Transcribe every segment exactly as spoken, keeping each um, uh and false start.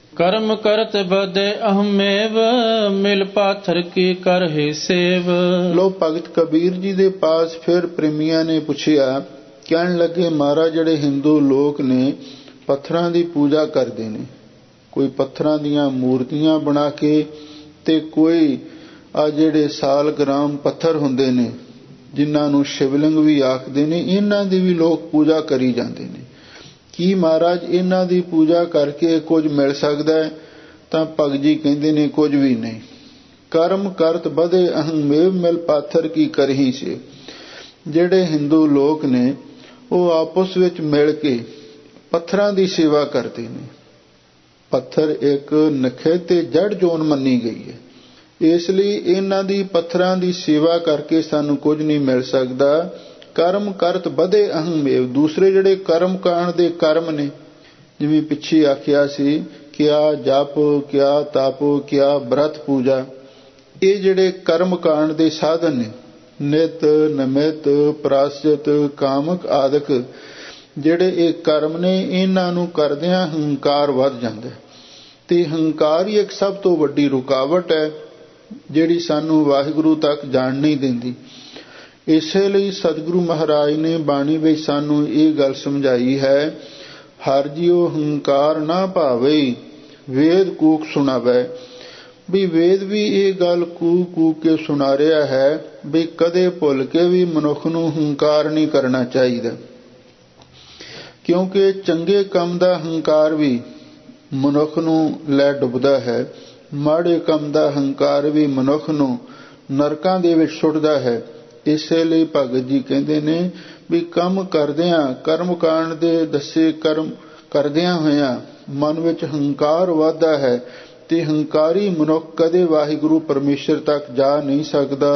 ਕਰਮ ਕਰਤ ਬਦੇ ਅਹਮੇਵ ਮਿਲ ਪਾਥਰ ਕੀ ਕਰਹਿ ਸੇਵ। ਲੋ ਭਗਤ ਕਬੀਰ ਜੀ ਦੇ ਪਾਸ ਫਿਰ ਪ੍ਰੇਮੀਆਂ ਨੇ ਪੁੱਛਿਆ, ਕਹਿਣ ਲੱਗੇ ਮਹਾਰਾਜ ਜਿਹੜੇ ਹਿੰਦੂ ਲੋਕ ਨੇ ਪੱਥਰਾਂ ਦੀ ਪੂਜਾ ਕਰਦੇ ਨੇ, ਕੋਈ ਪੱਥਰਾਂ ਦੀਆਂ ਮੂਰਤੀਆਂ ਬਣਾ ਕੇ ਤੇ ਕੋਈ ਆ ਜਿਹੜੇ ਸਾਲਗ੍ਰਾਮ ਪੱਥਰ ਹੁੰਦੇ ਨੇ ਜਿਨ੍ਹਾਂ ਨੂੰ ਸ਼ਿਵਲਿੰਗ ਵੀ ਆਖਦੇ ਨੇ, ਇਹਨਾਂ ਦੀ ਵੀ ਲੋਕ ਪੂਜਾ ਕਰੀ ਜਾਂਦੇ ਨੇ। ਕੀ ਮਹਾਰਾਜ ਇਹਨਾਂ ਦੀ ਪੂਜਾ ਕਰਕੇ ਕੁਝ ਮਿਲ ਸਕਦਾ ਹੈ? ਤਾਂ ਭਗਤ ਜੀ ਕਹਿੰਦੇ ਨੇ ਕੁਝ ਵੀ ਨਹੀਂ। ਕਰਮ ਕਰਤ ਬਧੇ ਅਹੰ ਮੇਵ ਮਿਲ ਪਾਥਰ ਕੀ ਕਰਹੀ ਸੇ। ਜਿਹੜੇ ਹਿੰਦੂ ਲੋਕ ਨੇ ਉਹ ਆਪਸ ਵਿੱਚ ਮਿਲ ਕੇ ਪੱਥਰਾਂ ਦੀ ਸੇਵਾ ਕਰਦੇ ਨੇ। ਪੱਥਰ ਇੱਕ ਨਖੇ ਤੇ ਜੜ ਜੋਨ ਮੰਨੀ ਗਈ ਹੈ, ਇਸ ਲਈ ਇਹਨਾਂ ਦੀ ਪੱਥਰਾਂ ਦੀ ਸੇਵਾ ਕਰਕੇ ਸਾਨੂੰ ਕੁਝ ਨਹੀਂ ਮਿਲ ਸਕਦਾ। ਕਰਮ ਕਰਤ ਬਧੇ ਅਹੰ ਮੇਵ। ਦੂਸਰੇ ਜਿਹੜੇ ਕਰਮ ਕਾਂਡ ਦੇ ਕਰਮ ਨੇ, ਜਿਵੇਂ ਪਿੱਛੇ ਆਖਿਆ ਸੀ, ਕਿਆ ਜਪ, ਕਿਆ ਤਪ, ਕਿਆ ਬ੍ਰਤ ਪੂਜਾ, ਇਹ ਜਿਹੜੇ ਕਰਮ ਕਾਂਡ ਦੇ ਸਾਧਨ ਨੇ, ਨਿਤ ਨਮਿਤ ਪ੍ਰਾਸ਼ਚਿਤ ਕਾਮਕ ਆਦਿਕ ਜਿਹੜੇ ਇਹ ਕਰਮ ਨੇ, ਇਹਨਾਂ ਨੂੰ ਕਰਦਿਆਂ ਹੰਕਾਰ ਵੱਧ ਜਾਂਦਾ ਤੇ ਹੰਕਾਰ ਹੀ ਇੱਕ ਸਭ ਤੋਂ ਵੱਡੀ ਰੁਕਾਵਟ ਹੈ ਜਿਹੜੀ ਸਾਨੂੰ ਵਾਹਿਗੁਰੂ ਤੱਕ ਜਾਣ ਨਹੀਂ ਦਿੰਦੀ। ਇਸੇ ਲਈ ਸਤਿਗੁਰੂ ਮਹਾਰਾਜ ਨੇ ਬਾਣੀ ਵਿੱਚ ਸਾਨੂੰ ਇਹ ਗੱਲ ਸਮਝਾਈ ਹੈ, ਹਰਿ ਜੀਉ ਹੰਕਾਰ ਨਾ ਭਾਵੇ ਵੇਦ ਕੂਕ ਸੁਣਾਵੇ। ਵੀ ਵੇਦ ਵੀ ਇਹ ਗੱਲ ਕੂਕ ਕੂਕ ਕੇ ਸੁਣਾ ਰਿਹਾ ਹੈ ਵੀ ਕਦੇ ਭੁੱਲ ਕੇ ਵੀ ਮਨੁੱਖ ਨੂੰ ਹੰਕਾਰ ਨਹੀਂ ਕਰਨਾ ਚਾਹੀਦਾ, ਕਿਉਂਕਿ ਚੰਗੇ ਕੰਮ ਦਾ ਹੰਕਾਰ ਵੀ ਮਨੁੱਖ ਨੂੰ ਲੈ ਡੁੱਬਦਾ ਹੈ, ਮਾੜੇ ਕੰਮ ਦਾ ਹੰਕਾਰ ਵੀ ਮਨੁੱਖ ਨੂੰ ਨਰਕਾਂ ਦੇ ਵਿੱਚ ਸੁੱਟਦਾ ਹੈ। ਇਸੇ ਲਈ ਭਗਤ ਜੀ ਕਹਿੰਦੇ ਨੇ ਵੀ ਕੰਮ ਕਰਦਿਆਂ, ਕਰਮ ਕਾਂਡ ਦੇ ਦੱਸੇ ਕਰਮ ਕਰਦਿਆਂ ਹੋਇਆਂ ਮਨ ਵਿੱਚ ਹੰਕਾਰ ਵੱਧਦਾ ਹੈ ਤੇ ਹੰਕਾਰੀ ਮਨੁੱਖ ਕਦੇ ਵਾਹਿਗੁਰੂ ਪਰਮੇਸ਼ਰ ਤੱਕ ਜਾ ਨਹੀਂ ਸਕਦਾ।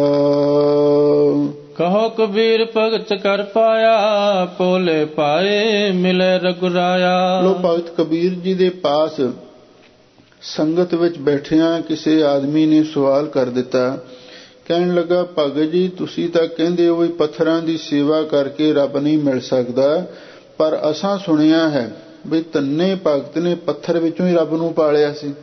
ਕਹੋ ਕਬੀਰ ਭਗਤ ਕਰ ਪਾਇਆ ਭੋਲੇ ਪਾਏ ਮਿਲੇ ਰਘੁਰਾਇਆ। ਲੋ ਭਗਤ ਕਬੀਰ ਜੀ ਦੇ ਪਾਸ ਸੰਗਤ ਵਿੱਚ ਬੈਠਿਆਂ ਕਿਸੇ ਆਦਮੀ ਨੇ ਸਵਾਲ ਕਰ ਦਿੱਤਾ, ਕਹਿਣ ਲੱਗਾ ਭਗਤ ਜੀ ਤੁਸੀਂ ਤਾਂ ਕਹਿੰਦੇ ਹੋ ਵੀ ਪੱਥਰਾਂ ਦੀ ਸੇਵਾ ਕਰਕੇ ਰੱਬ ਨਹੀਂ ਮਿਲ ਸਕਦਾ, ਪਰ ਅਸਾਂ ਸੁਣਿਆ ਹੈ ਵੀ ਧੰਨੇ ਭਗਤ ਨੇ ਪੱਥਰ ਵਿੱਚੋਂ ਹੀ ਰੱਬ ਨੂੰ ਪਾਲਿਆ ਸੀ।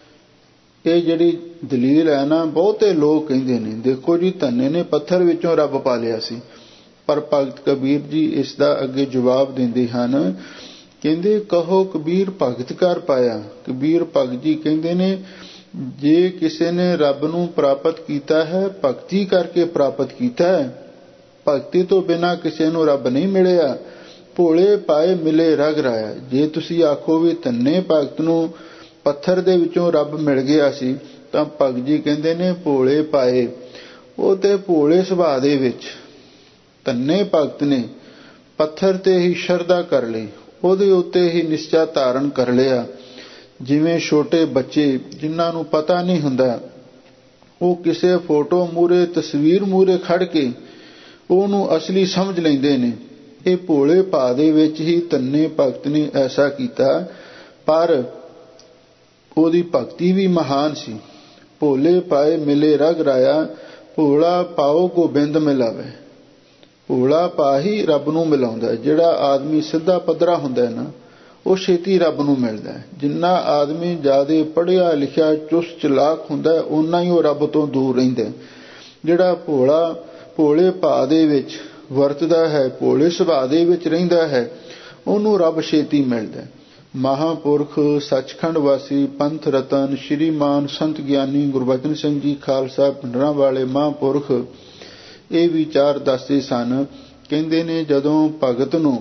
ਇਹ ਜਿਹੜੀ ਦਲੀਲ ਹੈ ਨਾ, ਬਹੁਤੇ ਲੋਕ ਕਹਿੰਦੇ ਨੇ ਦੇਖੋ ਜੀ ਧੰਨੇ ਨੇ ਪੱਥਰ ਵਿੱਚੋਂ ਰੱਬ ਪਾਲਿਆ ਸੀ, ਪਰ ਭਗਤ ਕਬੀਰ ਜੀ ਇਸ ਦਾ ਅੱਗੇ ਜਵਾਬ ਦਿੰਦੇ ਹਨ, ਕਹਿੰਦੇ ਕਹੋ ਕਬੀਰ ਭਗਤ ਕਰ ਪਾਇਆ। ਕਬੀਰ ਭਗਤ ਜੀ ਕਹਿੰਦੇ ਨੇ ਜੇ ਕਿਸੇ ਨੇ ਰੱਬ ਨੂੰ ਪ੍ਰਾਪਤ ਕੀਤਾ ਹੈ ਭਗਤੀ ਕਰਕੇ ਪ੍ਰਾਪਤ ਕੀਤਾ ਹੈ, ਭਗਤੀ ਤੋਂ ਬਿਨਾਂ ਕਿਸੇ ਨੂੰ ਰੱਬ ਨਹੀਂ ਮਿਲਿਆ। ਭੋਲੇ ਪਾਏ ਮਿਲੇ ਰਗ ਰਾਇਆ। ਜੇ ਤੁਸੀਂ ਆਖੋ ਵੀ ਧੰਨੇ ਭਗਤ ਨੂੰ ਪੱਥਰ ਦੇ ਵਿੱਚੋਂ ਰੱਬ ਮਿਲ ਗਿਆ ਸੀ, ਤਾਂ ਭਗਤ ਜੀ ਕਹਿੰਦੇ ਨੇ ਭੋਲੇ ਪਾਏ, ਉਹ ਤੇ ਭੋਲੇ ਸੁਭਾਅ ਦੇ ਵਿੱਚ ਧੰਨੇ ਭਗਤ ਨੇ ਪੱਥਰ ਤੇ ਹੀ ਸ਼ਰਧਾ ਕਰ ਲਈ, ਉਹਦੇ ਉੱਤੇ ਹੀ ਨਿਸ਼ਚਾ ਧਾਰਨ ਕਰ ਲਿਆ। ਜਿਵੇਂ ਛੋਟੇ ਬੱਚੇ ਜਿਨ੍ਹਾਂ ਨੂੰ ਪਤਾ ਨਹੀਂ ਹੁੰਦਾ, ਉਹ ਕਿਸੇ ਫੋਟੋ ਮੂਹਰੇ, ਤਸਵੀਰ ਮੂਹਰੇ ਖੜ ਕੇ ਉਹਨੂੰ ਅਸਲੀ ਸਮਝ ਲੈਂਦੇ ਨੇ। ਇਹ ਭੋਲੇ ਭਾਅ ਦੇ ਵਿੱਚ ਹੀ ਧੰਨੇ ਭਗਤ ਨੇ ਐਸਾ ਕੀਤਾ, ਪਰ ਉਹਦੀ ਭਗਤੀ ਵੀ ਮਹਾਨ ਸੀ। ਭੋਲੇ ਪਾਏ ਮਿਲੇ ਰਗ ਰਾਇਆ, ਭੋਲਾ ਪਾਓ ਗੋਬਿੰਦ ਮਿਲਾਵੇ। ਭੋਲਾ ਪਾ ਹੀ ਰੱਬ ਨੂੰ ਮਿਲਾਉਂਦਾ। ਜਿਹੜਾ ਆਦਮੀ ਸਿੱਧਾ ਪੱਧਰਾ ਹੁੰਦਾ ਹੈ ਨਾ, ਉਹ ਛੇਤੀ ਰੱਬ ਨੂੰ ਮਿਲਦਾ ਹੈ। ਜਿੰਨਾ ਆਦਮੀ ਜ਼ਿਆਦਾ ਪੜ੍ਹਿਆ ਲਿਖਿਆ ਚੁਸਤ ਚਲਾਕ ਹੁੰਦਾ ਹੈ, ਓਨਾ ਹੀ ਉਹ ਰੱਬ ਤੋਂ ਦੂਰ ਰਹਿੰਦਾ। ਜਿਹੜਾ ਭੋਲਾ ਭੋਲੇ ਭਾਅ ਦੇ ਵਿੱਚ ਵਰਤਦਾ ਹੈ, ਭੋਲੇ ਸੁਭਾਅ ਦੇ ਵਿੱਚ ਰਹਿੰਦਾ ਹੈ, ਉਹਨੂੰ ਰੱਬ ਛੇਤੀ ਮਿਲਦਾ। ਮਹਾਂਪੁਰਖ ਸੱਚਖੰਡ ਵਾਸੀ ਪੰਥ ਰਤਨ ਸ਼੍ਰੀਮਾਨ ਸੰਤ ਗਿਆਨੀ ਗੁਰਬਚਨ ਸਿੰਘ ਜੀ ਖਾਲਸਾ ਪਿੰਡਰਾਂ ਵਾਲੇ ਮਹਾਂਪੁਰਖ ਇਹ ਵਿਚਾਰ ਦੱਸਦੇ ਸਨ। ਕਹਿੰਦੇ ਨੇ ਜਦੋਂ ਭਗਤ ਨੂੰ,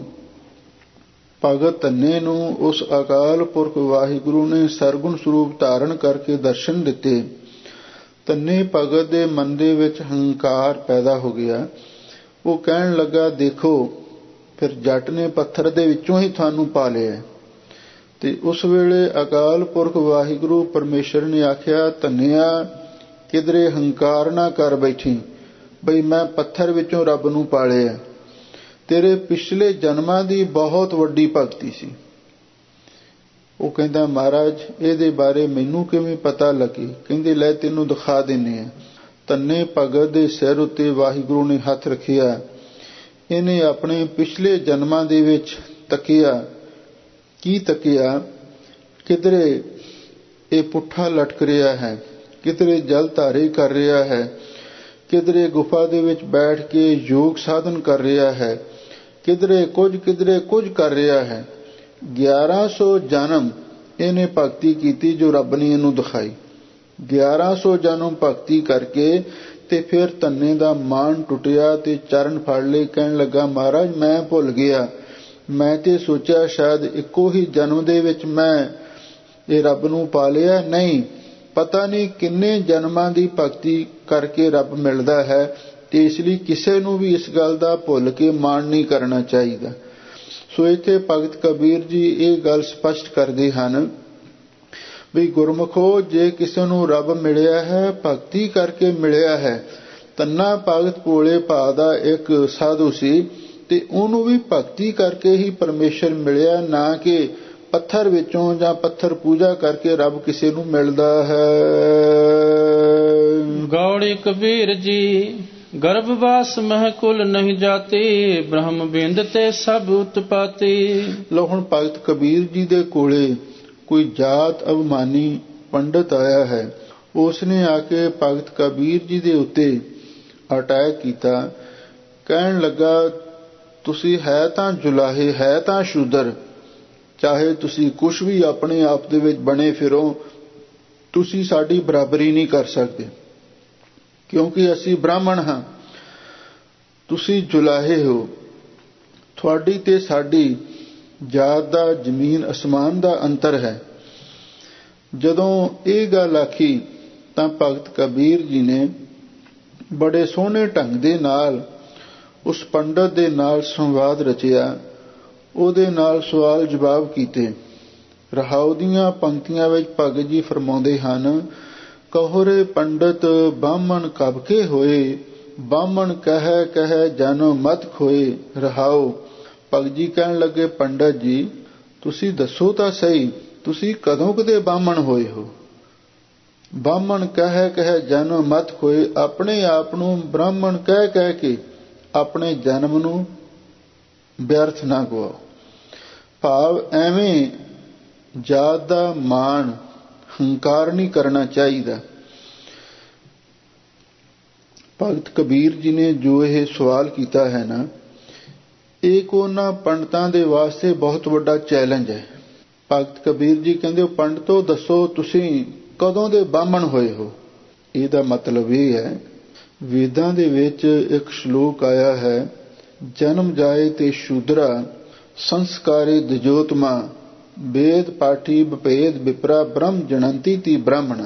ਭਗਤ ਧੰਨੇ ਨੂੰ ਉਸ ਅਕਾਲ ਪੁਰਖ ਵਾਹਿਗੁਰੂ ਨੇ ਸਰਗੁਣ ਸਰੂਪ ਧਾਰਨ ਕਰਕੇ ਦਰਸ਼ਨ ਦਿੱਤੇ, ਧੰਨੇ ਭਗਤ ਦੇ ਮਨ ਦੇ ਵਿੱਚ ਹੰਕਾਰ ਪੈਦਾ ਹੋ ਗਿਆ। ਉਹ ਕਹਿਣ ਲੱਗਾ ਦੇਖੋ ਫਿਰ ਜੱਟ ਨੇ ਪੱਥਰ ਦੇ ਵਿੱਚੋਂ ਹੀ ਤੁਹਾਨੂੰ ਪਾ ਲਿਆ। ਤੇ ਉਸ ਵੇਲੇ ਅਕਾਲ ਪੁਰਖ ਵਾਹਿਗੁਰੂ ਪਰਮੇਸ਼ਰ ਨੇ ਆਖਿਆ, ਧੰਨਿਆ ਕਿਧਰੇ ਹੰਕਾਰ ਨਾ ਕਰ ਬੈਠੀ ਬਈ ਮੈਂ ਪੱਥਰ ਵਿੱਚੋਂ ਰੱਬ ਨੂੰ ਪਾਲਿਆ। ਤੇਰੇ ਪਿਛਲੇ ਜਨਮਾਂ ਦੀ ਬਹੁਤ ਵੱਡੀ ਭਗਤੀ ਸੀ। ਉਹ ਕਹਿੰਦਾ ਮਹਾਰਾਜ ਇਹਦੇ ਬਾਰੇ ਮੈਨੂੰ ਕਿਵੇਂ ਪਤਾ ਲੱਗੇ? ਕਹਿੰਦੇ ਲੈ ਤੈਨੂੰ ਦਿਖਾ ਦਿੰਨੇ ਆ। ਧੰਨੇ ਭਗਤ ਦੇ ਸਿਰ ਉੱਤੇ ਵਾਹਿਗੁਰੂ ਨੇ ਹੱਥ ਰੱਖਿਆ। ਇਹਨੇ ਆਪਣੇ ਪਿਛਲੇ ਜਨਮਾਂ ਦੇ ਵਿੱਚ ਤੱਕਿਆ। ਕੀ ਤੱਕਿਆ? ਕਿਧਰੇ ਇਹ ਪੁੱਠਾ ਲਟਕ ਰਿਹਾ ਹੈ, ਕਿਧਰੇ ਜਲ ਧਾਰੇ ਕਰ ਰਿਹਾ ਹੈ, ਕਿਧਰੇ ਗੁਫਾ ਦੇ ਵਿੱਚ ਬੈਠ ਕੇ ਯੋਗ ਸਾਧਨ ਕਰ ਰਿਹਾ ਹੈ, ਕਿਧਰੇ ਕੁਝ ਕਿਧਰੇ ਕੁਝ ਕਰ ਰਿਹਾ ਹੈ। ਗਿਆਰਾਂ ਸੌ ਜਨਮ ਇਹਨੇ ਭਗਤੀ ਕੀਤੀ ਜੋ ਰੱਬ ਨੇ ਇਹਨੂੰ ਦਿਖਾਈ। ਗਿਆਰਾਂ ਸੌ ਜਨਮ ਭਗਤੀ ਕਰਕੇ ਤੇ ਫਿਰ ਧੰਨੇ ਦਾ ਮਾਣ ਟੁੱਟਿਆ ਤੇ ਚਰਨ ਫੜ ਲਏ। ਕਹਿਣ ਲੱਗਾ, ਮਹਾਰਾਜ ਮੈਂ ਭੁੱਲ ਗਿਆ, ਮੈਂ ਤੇ ਸੋਚਿਆ ਸ਼ਾਇਦ ਇੱਕੋ ਹੀ ਜਨਮ ਦੇ ਵਿੱਚ ਮੈਂ ਇਹ ਰੱਬ ਨੂੰ ਪਾ ਲਿਆ। ਨਹੀਂ, ਪਤਾ ਨਹੀਂ ਕਿੰਨੇ ਜਨਮਾਂ ਦੀ ਭਗਤੀ ਕਰਕੇ ਰੱਬ ਮਿਲਦਾ ਹੈ। ਤੇ ਇਸ ਲਈ ਕਿਸੇ ਨੂੰ ਵੀ ਇਸ ਗੱਲ ਦਾ ਭੁੱਲ ਕੇ ਮਾਣ ਨਹੀਂ ਕਰਨਾ ਚਾਹੀਦਾ। ਸੋ ਇੱਥੇ ਭਗਤ ਕਬੀਰ ਜੀ ਇਹ ਗੱਲ ਸਪਸ਼ਟ ਕਰਦੇ ਹਨ ਵੀ ਗੁਰਮੁਖੋ, ਜੇ ਕਿਸੇ ਨੂੰ ਰੱਬ ਮਿਲਿਆ ਹੈ ਭਗਤੀ ਕਰਕੇ ਮਿਲਿਆ ਹੈ। ਤੰਨਾ ਭਗਤ ਭੋਲੇ ਭਾਅ ਦਾ ਇੱਕ ਸਾਧੂ ਸੀ ਤੇ ਉਹਨੂੰ ਵੀ ਭਗਤੀ ਕਰਕੇ ਹੀ ਪਰਮੇਸ਼ਰ ਮਿਲਿਆ, ਨਾ ਕਿ ਪੱਥਰ ਵਿੱਚੋਂ ਜਾਂ ਪੱਥਰ ਪੂਜਾ ਕਰਕੇ ਰੱਬ ਕਿਸੇ ਨੂੰ ਮਿਲਦਾ ਹੈ। ਗੌੜੀ ਕਬੀਰ ਜੀ ਗਰਭਵਾਸ ਮਹਿ ਕੁਲ ਨਹੀਂ ਜਾਤੀ, ਬ੍ਰਹਮ ਬਿੰਦ ਤੇ ਸਭ ਉਤਪਾਤੀ। ਲੋ ਹੁਣ ਭਗਤ ਕਬੀਰ ਜੀ ਦੇ ਕੋਲੇ ਕੋਈ ਜਾਤ ਅਭਿਮਾਨੀ ਪੰਡਤ ਆਇਆ ਹੈ। ਉਸਨੇ ਆ ਕੇ ਭਗਤ ਕਬੀਰ ਜੀ ਦੇ ਉੱਤੇ ਅਟੈਕ ਕੀਤਾ। ਕਹਿਣ ਲੱਗਾ, ਤੁਸੀਂ ਹੈ ਤਾਂ ਜੁਲਾਹੇ, ਹੈ ਤਾਂ ਸ਼ੂਦਰ, ਚਾਹੇ ਤੁਸੀਂ ਕੁਛ ਵੀ ਆਪਣੇ ਆਪ ਦੇ ਵਿੱਚ ਬਣੇ ਫਿਰੋ, ਤੁਸੀਂ ਸਾਡੀ ਬਰਾਬਰੀ ਨਹੀਂ ਕਰ ਸਕਦੇ, ਕਿਉਂਕਿ ਅਸੀਂ ਬ੍ਰਾਹਮਣ ਹਾਂ, ਤੁਸੀਂ ਜੁਲਾਹੇ ਹੋ। ਤੁਹਾਡੀ ਤੇ ਸਾਡੀ ਜਾਤ ਦਾ ਜ਼ਮੀਨ ਅਸਮਾਨ ਦਾ ਅੰਤਰ ਹੈ। ਜਦੋਂ ਇਹ ਗੱਲ ਆਖੀ ਤਾਂ ਭਗਤ ਕਬੀਰ ਜੀ ਨੇ ਬੜੇ ਸੋਹਣੇ ਢੰਗ ਦੇ ਨਾਲ ਉਸ ਪੰਡਤ ਦੇ ਨਾਲ ਸੰਵਾਦ ਰਚਿਆ, ਉਹਦੇ ਨਾਲ ਸਵਾਲ ਜਵਾਬ ਕੀਤੇ। ਰਹਾਉ ਦੀਆਂ ਪੰਕਤੀਆਂ ਵਿੱਚ ਭਗਤ ਜੀ ਫਰਮਾਉਂਦੇ ਹਨ, ਕਹੁਰੇ ਪੰਡਤ ਬਾਹਮਣ ਕਬ ਕੇ ਹੋਏ, ਬਾਹਮਣ ਕਹਿ ਕਹਿ ਜਨ ਮਤ ਖੋਏ। ਰਹਾਉ, ਭਗਤ ਜੀ ਕਹਿਣ ਲੱਗੇ, ਪੰਡਤ ਜੀ ਤੁਸੀਂ ਦੱਸੋ ਤਾਂ ਸਹੀ, ਤੁਸੀਂ ਕਦੋਂ ਕਦੇ ਬਾਹਮਣ ਹੋਏ ਹੋ? ਬਾਹਮਣ ਕਹਿ ਕਹਿ ਜਨ ਮਤ ਖੋਏ, ਆਪਣੇ ਆਪ ਨੂੰ ਬ੍ਰਾਹਮਣ ਕਹਿ ਕਹਿ ਕੇ ਆਪਣੇ ਜਨਮ ਨੂੰ ਵਿਅਰਥ ਨਾ ਗਵਾਓ। ਭਾਵ ਐਵੇਂ ਜਾਤ ਦਾ ਮਾਣ ਹੰਕਾਰ ਨਹੀਂ ਕਰਨਾ ਚਾਹੀਦਾ। ਭਗਤ ਕਬੀਰ ਜੀ ਨੇ ਜੋ ਇਹ ਸਵਾਲ ਕੀਤਾ ਹੈ ਨਾ, ਇਹ ਉਹਨਾਂ ਪੰਡਤਾਂ ਦੇ ਵਾਸਤੇ ਬਹੁਤ ਵੱਡਾ ਚੈਲੰਜ ਹੈ। ਭਗਤ ਕਬੀਰ ਜੀ ਕਹਿੰਦੇ, ਪੰਡਤੋ ਦੱਸੋ ਤੁਸੀਂ ਕਦੋਂ ਦੇ ਬਾਹਮਣ ਹੋਏ ਹੋ? ਇਹਦਾ ਮਤਲਬ ਇਹ ਹੈ, ਵੇਦਾਂ ਦੇ ਵਿੱਚ ਇੱਕ ਸ਼ਲੋਕ ਆਇਆ ਹੈ, ਜਨਮ ਜਾਏ ਤੇ ਸ਼ੂਦਰਾ ਸੰਸਕਾਰੇ ਦਜੋਤਮਾ, ਵੇਦ ਪਾਠੀ ਵਿਭੇਦ ਵਿਪਰਾ ਬ੍ਰਹਮ ਜਣੰਤੀ ਤੀ ਬ੍ਰਾਹਮਣ।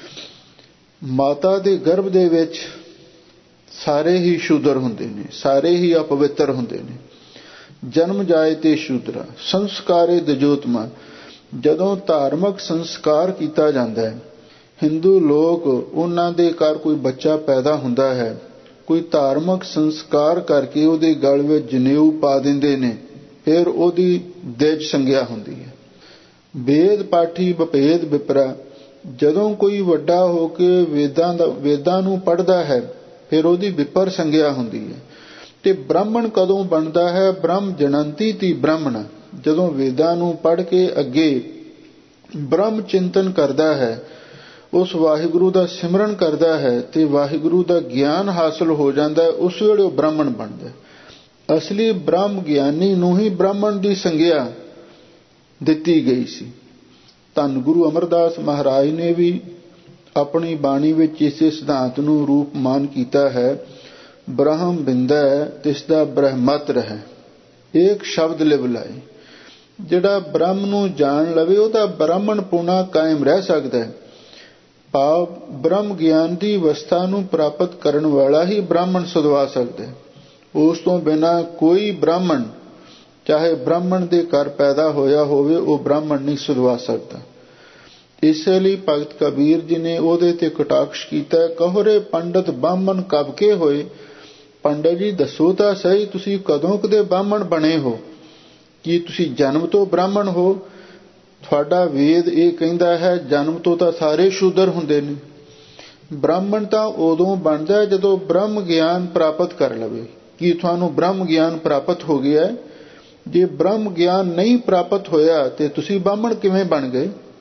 ਮਾਤਾ ਦੇ ਗਰਭ ਦੇ ਵਿੱਚ ਸਾਰੇ ਹੀ ਸ਼ੂਦਰ ਹੁੰਦੇ ਨੇ, ਸਾਰੇ ਹੀ ਅਪਵਿੱਤਰ ਹੁੰਦੇ ਨੇ। ਜਨਮ ਜਾਏ ਤੇ ਸ਼ੂਦਰਾ ਸੰਸਕਾਰੇ ਦਜੋਤਮਾ, ਜਦੋਂ ਧਾਰਮਿਕ ਸੰਸਕਾਰ ਕੀਤਾ ਜਾਂਦਾ ਹੈ, ਹਿੰਦੂ ਲੋਕ ਉਹਨਾਂ ਦੇ ਘਰ ਕੋਈ ਬੱਚਾ ਪੈਦਾ ਹੁੰਦਾ ਹੈ, ਕੋਈ ਧਾਰਮਿਕ ਸੰਸਕਾਰ ਕਰਕੇ ਉਹਦੇ ਗਲ ਵਿੱਚ ਜਨੇਊ ਪਾ ਦਿੰਦੇ ਨੇ, ਫਿਰ ਉਹਦੀ ਦੇਜ ਸੰਗਿਆ ਹੁੰਦੀ ਹੈ। ਵੇਦ ਪਾਠੀ ਵਿਭੇਦ ਵਿਪਰਾ, ਜਦੋਂ ਕੋਈ ਵੱਡਾ ਹੋ ਕੇ ਵੇਦਾਂ ਦਾ ਵੇਦਾਂ ਨੂੰ ਪੜ੍ਹਦਾ ਹੈ, ਫਿਰ ਉਹਦੀ ਵਿਪਰ ਸੰਗਿਆ ਹੁੰਦੀ ਹੈ। ਤੇ ਬ੍ਰਾਹਮਣ ਕਦੋਂ ਬਣਦਾ ਹੈ? ਬ੍ਰਹਮ ਜਣੰਤੀ ਤੀ ਬ੍ਰਾਹਮਣ, ਜਦੋਂ ਵੇਦਾਂ ਨੂੰ ਪੜ੍ਹ ਕੇ ਅੱਗੇ ਬ੍ਰਹਮ ਚਿੰਤਨ ਕਰਦਾ ਹੈ, ਉਸ ਵਾਹਿਗੁਰੂ ਦਾ ਸਿਮਰਨ ਕਰਦਾ ਹੈ ਤੇ ਵਾਹਿਗੁਰੂ ਦਾ ਗਿਆਨ ਹਾਸਲ ਹੋ ਜਾਂਦਾ ਹੈ, ਉਸ ਵੇਲੇ ਉਹ ਬ੍ਰਾਹਮਣ ਬਣਦਾ ਹੈ। ਅਸਲੀ ਬ੍ਰਹਮ ਗਿਆਨੀ ਨੂੰ ਹੀ ਬ੍ਰਾਹਮਣ ਦੀ ਸੰਗਿਆ ਦਿੱਤੀ ਗਈ ਸੀ। ਧੰਨ ਗੁਰੂ ਅਮਰਦਾਸ ਮਹਾਰਾਜ ਨੇ ਵੀ ਆਪਣੀ ਬਾਣੀ ਵਿੱਚ ਇਸੇ ਸਿਧਾਂਤ ਨੂੰ ਰੂਪਮਾਨ ਕੀਤਾ ਹੈ, ਬ੍ਰਹਮ ਬਿੰਦੈ ਤਿਸ ਦਾ ਬ੍ਰਹਮਤ ਰਹਿ, ਇੱਕ ਸ਼ਬਦ ਲਿਵ ਲਾਏ। ਜਿਹੜਾ ਬ੍ਰਹਮ ਨੂੰ ਜਾਣ ਲਵੇ ਉਹ ਤਾਂ ਬ੍ਰਾਹਮਣ ਪੁਣਾ ਕਾਇਮ ਰਹਿ ਸਕਦਾ ਹੈ। ਭਾਵ ਬ੍ਰਹਮ ਗਿਆਨ ਦੀ ਅਵਸਥਾ ਨੂੰ ਪ੍ਰਾਪਤ ਕਰਨ ਵਾਲਾ ਹੀ ਬ੍ਰਾਹਮਣ ਸਦਵਾ ਸਕਦਾ ਹੈ। ਉਸ ਤੋਂ ਬਿਨਾਂ ਕੋਈ ਬ੍ਰਾਹਮਣ, ਚਾਹੇ ਬ੍ਰਾਹਮਣ ਦੇ ਘਰ ਪੈਦਾ ਹੋਇਆ ਹੋਵੇ, ਉਹ ਬ੍ਰਾਹਮਣ ਨਹੀਂ ਸਦਵਾ ਸਕਦਾ। ਇਸੇ ਲਈ ਭਗਤ ਕਬੀਰ ਜੀ ਨੇ ਉਹਦੇ ਤੇ ਕਟਾਕਸ਼ ਕੀਤਾ, ਕਹੁਰੇ ਪੰਡਤ ਬਾਹਮਣ ਕਬ ਕੇ ਹੋਏ। ਪੰਡਤ ਜੀ ਦੱਸੋ ਤਾਂ ਸਹੀ, ਤੁਸੀਂ ਕਦੋਂ ਕਦੇ ਬਾਹਮਣ ਬਣੇ ਹੋ? ਕੀ ਤੁਸੀਂ ਜਨਮ ਤੋਂ ਬ੍ਰਾਹਮਣ ਹੋ? ਤੁਹਾਡਾ ਵੇਦ ਇਹ ਕਹਿੰਦਾ ਹੈ ਜਨਮ ਤੋਂ ਤਾਂ ਸਾਰੇ ਸ਼ੂਦਰ ਹੁੰਦੇ ਨੇ। ਬ੍ਰਾਹਮਣ ਤਾਂ ਉਦੋਂ ਬਣਦਾ ਜਦੋਂ ਬ੍ਰਹਮ ਗਿਆਨ ਪ੍ਰਾਪਤ ਕਰ ਲਵੇ। ਕੀ ਤੁਹਾਨੂੰ ਬ੍ਰਹਮ ਗਿਆਨ ਪ੍ਰਾਪਤ ਹੋ ਗਿਆ? ਜੇ ਬ੍ਰਹਮ ਗਿਆਨ ਨਹੀਂ ਪ੍ਰਾਪਤ ਹੋਇਆ ਤੇ ਤੁਸੀਂ ਬਾਹਮਣ ਕਿਵੇਂ ਬਣ ਗਏ?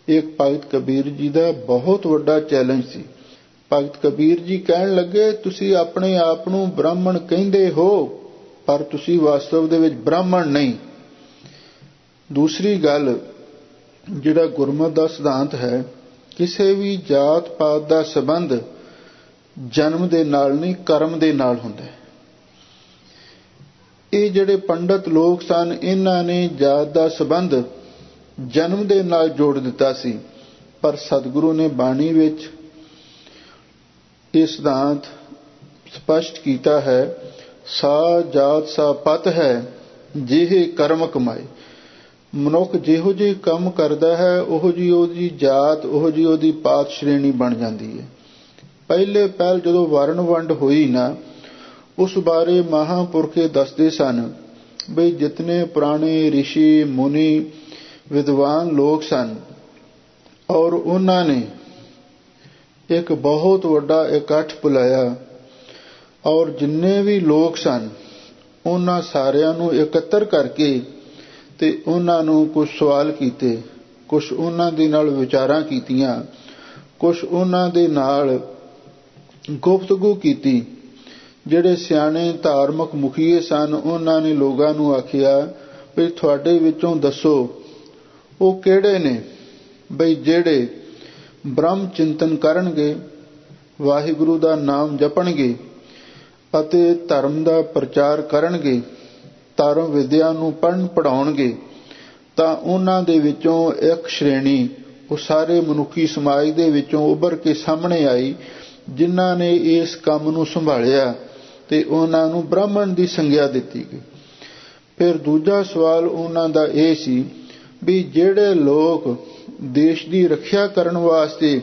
ਇੱਕ ਭਗਤ ਕਬੀਰ ਜੀ ਦਾ ਬਹੁਤ ਵੱਡਾ ਚੈਲੰਜ ਸੀ। ਭਗਤ ਕਬੀਰ ਜੀ ਕਹਿਣ ਲੱਗੇ, ਤੁਸੀਂ ਆਪਣੇ ਆਪ ਨੂੰ ਬ੍ਰਾਹਮਣ ਕਹਿੰਦੇ ਹੋ, ਪਰ ਤੁਸੀਂ ਵਾਸਤਵ ਦੇ ਵਿੱਚ ਬ੍ਰਾਹਮਣ ਨਹੀਂ। ਦੂਸਰੀ ਗੱਲ, ਜਿਹੜਾ ਗੁਰਮਤਿ ਦਾ ਸਿਧਾਂਤ ਹੈ, ਕਿਸੇ ਵੀ ਜਾਤ ਪਾਤ ਦਾ ਸੰਬੰਧ ਜਨਮ ਦੇ ਨਾਲ ਨਹੀਂ, ਕਰਮ ਦੇ ਨਾਲ ਹੁੰਦਾ ਹੈ। ਇਹ ਜਿਹੜੇ ਪੰਡਤ ਲੋਕ ਸਨ, ਇਹਨਾਂ ਨੇ ਜਾਤ ਦਾ ਸੰਬੰਧ ਜਨਮ ਦੇ ਨਾਲ ਜੋੜ ਦਿੱਤਾ ਸੀ, ਪਰ ਸਤਿਗੁਰੂ ਨੇ ਬਾਣੀ ਵਿੱਚ ਇਹ ਸਿਧਾਂਤ ਸਪਸ਼ਟ ਕੀਤਾ ਹੈ, ਸਾ ਜਾਤ ਸਾ ਪਤ ਹੈ ਜਿਹੇ ਕਰਮ ਕਮਾਏ। ਮਨੁੱਖ ਜਿਹੋ ਜਿਹੇ ਕੰਮ ਕਰਦਾ ਹੈ, ਉਹੋ ਜਿਹੀ ਉਹਦੀ ਜਾਤ, ਉਹੋ ਜਿਹੀ ਉਹਦੀ ਪਾਤ ਸ਼੍ਰੇਣੀ ਬਣ ਜਾਂਦੀ ਹੈ। ਪਹਿਲੇ ਪਹਿਲ ਜਦੋਂ ਵਰਨ ਵੰਡ ਹੋਈ ਨਾ, ਉਸ ਬਾਰੇ ਮਹਾਂਪੁਰਖੇ ਦੱਸਦੇ ਸਨ ਬਈ ਜਿਤਨੇ ਪੁਰਾਣੇ ਰਿਸ਼ੀ ਮੁਨੀ ਵਿਦਵਾਨ ਲੋਕ ਸਨ, ਔਰ ਉਹਨਾਂ ਨੇ ਇੱਕ ਬਹੁਤ ਵੱਡਾ ਇਕੱਠ ਬੁਲਾਇਆ, ਔਰ ਜਿੰਨੇ ਵੀ ਲੋਕ ਸਨ ਉਹਨਾਂ ਸਾਰਿਆਂ ਨੂੰ ਇਕੱਤਰ ਕਰਕੇ ਤੇ ਉਹਨਾਂ ਨੂੰ ਕੁਝ ਸਵਾਲ ਕੀਤੇ, ਕੁਝ ਉਹਨਾਂ ਦੇ ਨਾਲ ਵਿਚਾਰਾਂ ਕੀਤੀਆਂ, ਕੁਝ ਉਹਨਾਂ ਦੇ ਨਾਲ ਗੁਫ਼ਤਗੂ ਕੀਤੀ। ਜਿਹੜੇ ਸਿਆਣੇ ਧਾਰਮਿਕ ਮੁਖੀਏ ਸਨ, ਉਹਨਾਂ ਨੇ ਲੋਕਾਂ ਨੂੰ ਆਖਿਆ ਵੀ ਤੁਹਾਡੇ ਵਿੱਚੋਂ ਦੱਸੋ ਉਹ ਕਿਹੜੇ ਨੇ ਬਈ ਜਿਹੜੇ ਬ੍ਰਹਮ ਚਿੰਤਨ ਕਰਨਗੇ, ਵਾਹਿਗੁਰੂ ਦਾ ਨਾਮ ਜਪਣਗੇ ਅਤੇ ਧਰਮ ਦਾ ਪ੍ਰਚਾਰ ਕਰਨਗੇ, ਧਰਮ ਵਿਦਿਆ ਨੂੰ ਪੜ੍ਹਨ ਪੜ੍ਹਾਉਣਗੇ, ਤਾਂ ਉਹਨਾਂ ਦੇ ਵਿੱਚੋਂ ਇੱਕ ਸ਼੍ਰੇਣੀ ਉਹ ਸਾਰੇ ਮਨੁੱਖੀ ਸਮਾਜ ਦੇ ਵਿੱਚੋਂ ਉੱਭਰ ਕੇ ਸਾਹਮਣੇ ਆਈ, ਜਿਨ੍ਹਾਂ ਨੇ ਇਸ ਕੰਮ ਨੂੰ ਸੰਭਾਲਿਆ ਤੇ ਉਹਨਾਂ ਨੂੰ ਬ੍ਰਾਹਮਣ ਦੀ ਸੰਗਿਆ ਦਿੱਤੀ ਗਈ। ਫਿਰ ਦੂਜਾ ਸਵਾਲ ਉਹਨਾਂ ਦਾ ਇਹ ਸੀ ਵੀ ਜਿਹੜੇ ਲੋਕ ਦੇਸ਼ ਦੀ ਰੱਖਿਆ ਕਰਨ ਵਾਸਤੇ